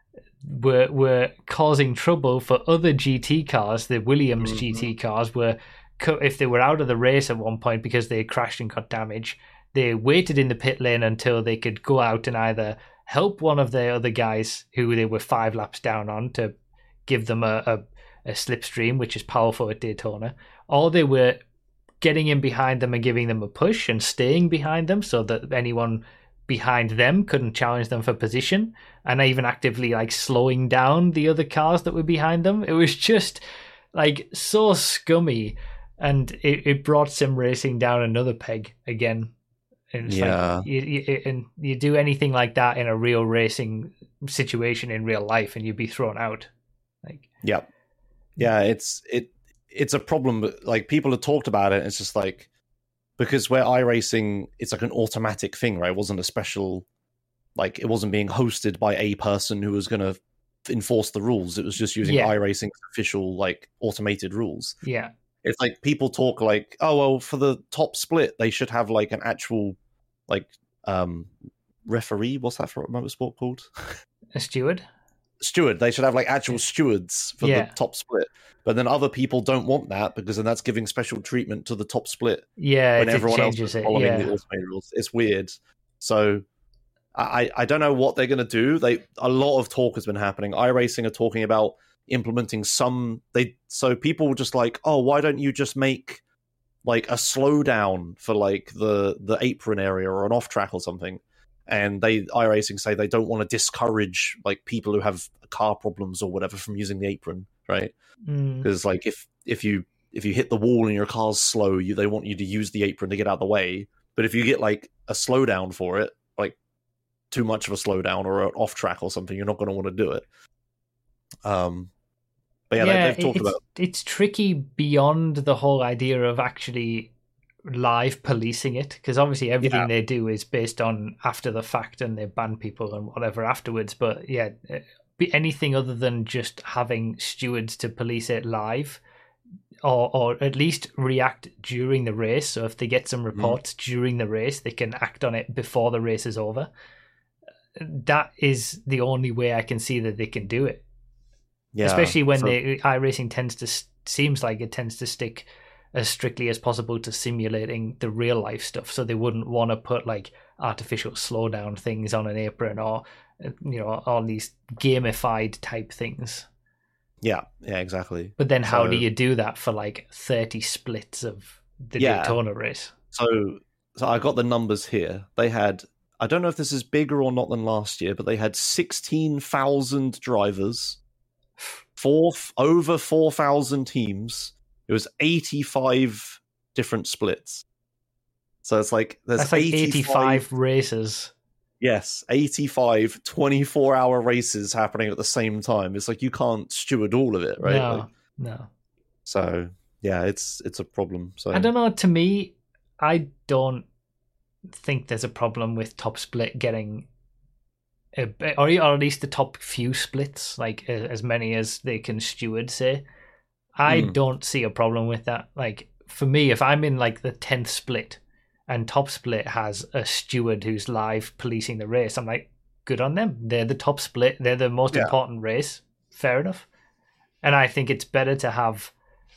were were causing trouble for other G T cars. The Williams Mhm. G T cars were, if they were out of the race at one point because they crashed and got damage, they waited in the pit lane until they could go out and either help one of the other guys who they were five laps down on to give them a, a, a slipstream, which is powerful at Daytona, or they were getting in behind them and giving them a push and staying behind them so that anyone behind them couldn't challenge them for position, and even actively like slowing down the other cars that were behind them. It was just like so scummy, and it, it brought sim racing down another peg again. And it's Yeah. like you, you, and you do anything like that in a real racing situation in real life and you'd be thrown out. Like, Yep. Yeah, it's it it's a problem, but like people have talked about it, it's just like, because where iRacing, it's like an automatic thing, right? It wasn't a special, like it wasn't being hosted by a person who was going to enforce the rules. It was just using Yeah. iRacing's official like automated rules. yeah. It's like people talk like, oh well, for the top split they should have like an actual like um referee. What's that for motorsport called? A steward? Steward. They should have like actual stewards for Yeah. the top split. But then other people don't want that because then that's giving special treatment to the top split Yeah, when it everyone else changes is it. following Yeah. the automated rules. It's weird. So I, I don't know what they're going to do. They a lot of talk has been happening. iRacing are talking about implementing some. They so people were just like, oh, why don't you just make like a slowdown for like the the apron area or an off track or something? And they iRacing say they don't want to discourage like people who have car problems or whatever from using the apron, right? Mm. Because like if if you if you hit the wall and your car's slow, you they want you to use the apron to get out of the way. But if you get like a slowdown for it, like too much of a slowdown or an off track or something, you're not going to want to do it. Um, but yeah, they, they've talked it's, about it's tricky beyond the whole idea of actually live policing it, because obviously everything Yeah. they do is based on after the fact and they ban people and whatever afterwards. But yeah, be anything other than just having stewards to police it live, or or at least react during the race. So if they get some reports during the race, they can act on it before the race is over. That is the only way I can see that they can do it. yeah, Especially when so- the iRacing tends to seems like it tends to stick as strictly as possible to simulating the real life stuff. So they wouldn't want to put like artificial slowdown things on an apron or you know all these gamified type things. yeah, yeah, exactly. But then how So- do you do that for like thirty splits of the Yeah. Daytona race? So, so I got the numbers here. They had, I don't know if this is bigger or not than last year, but they had sixteen thousand drivers, four over four thousand teams. It was eighty-five different splits. So it's like there's That's like eighty-five, eighty-five races. Yes, eighty-five twenty-four hour races happening at the same time. It's like you can't steward all of it, right? No, Like, no. so yeah, it's it's a problem. So I don't know. To me, I don't think there's a problem with Top Split getting, a, or or at least the top few splits, like as many as they can steward. Say, I Mm. don't see a problem with that. Like for me, if I'm in like the tenth split, and Top Split has a steward who's live policing the race, I'm like, good on them. They're the top split. They're the most Yeah. important race. Fair enough. And I think it's better to have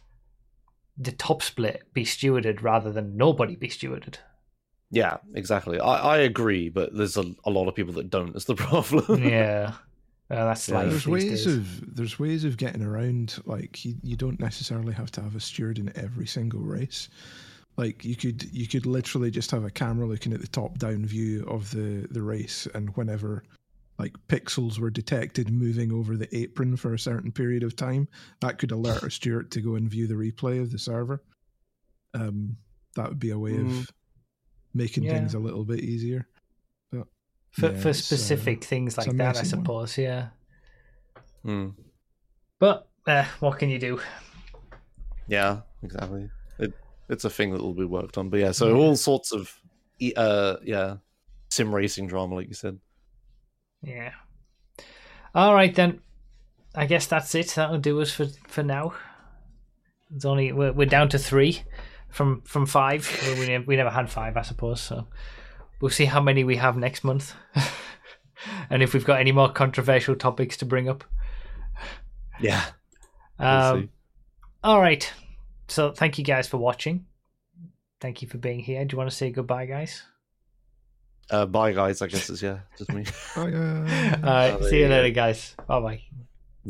the top split be stewarded rather than nobody be stewarded. yeah, exactly. I, I agree, but there's a, a lot of people that don't. Is the problem? Yeah. Uh, that's Yeah. life There's these ways days. of there's ways of getting around. Like you, you don't necessarily have to have a steward in every single race. Like you could you could literally just have a camera looking at the top down view of the, the race, and whenever like pixels were detected moving over the apron for a certain period of time, that could alert a steward to go and view the replay of the server. Um, that would be a way Mm. of making Yeah. things a little bit easier. But For, yeah, for it's, uh, specific things like it's a that, I messy one. suppose, yeah. Hmm. But uh, what can you do? Yeah, exactly. It, it's a thing that will be worked on. But yeah, so Yeah. all sorts of e- uh yeah sim racing drama, like you said. Yeah. All right then. I guess that's it. That'll do us for, for now. It's only we're, we're down to three from from five. we we, ne- we never had five, I suppose. So we'll see how many we have next month, and if we've got any more controversial topics to bring up. Yeah. We'll Um, see. all right. So thank you guys for watching. Thank you for being here. Do you want to say goodbye, guys? Uh, bye, guys. I guess it's yeah, just me. Bye, guys. All right. Oh, there See you you go. later, guys. Bye bye.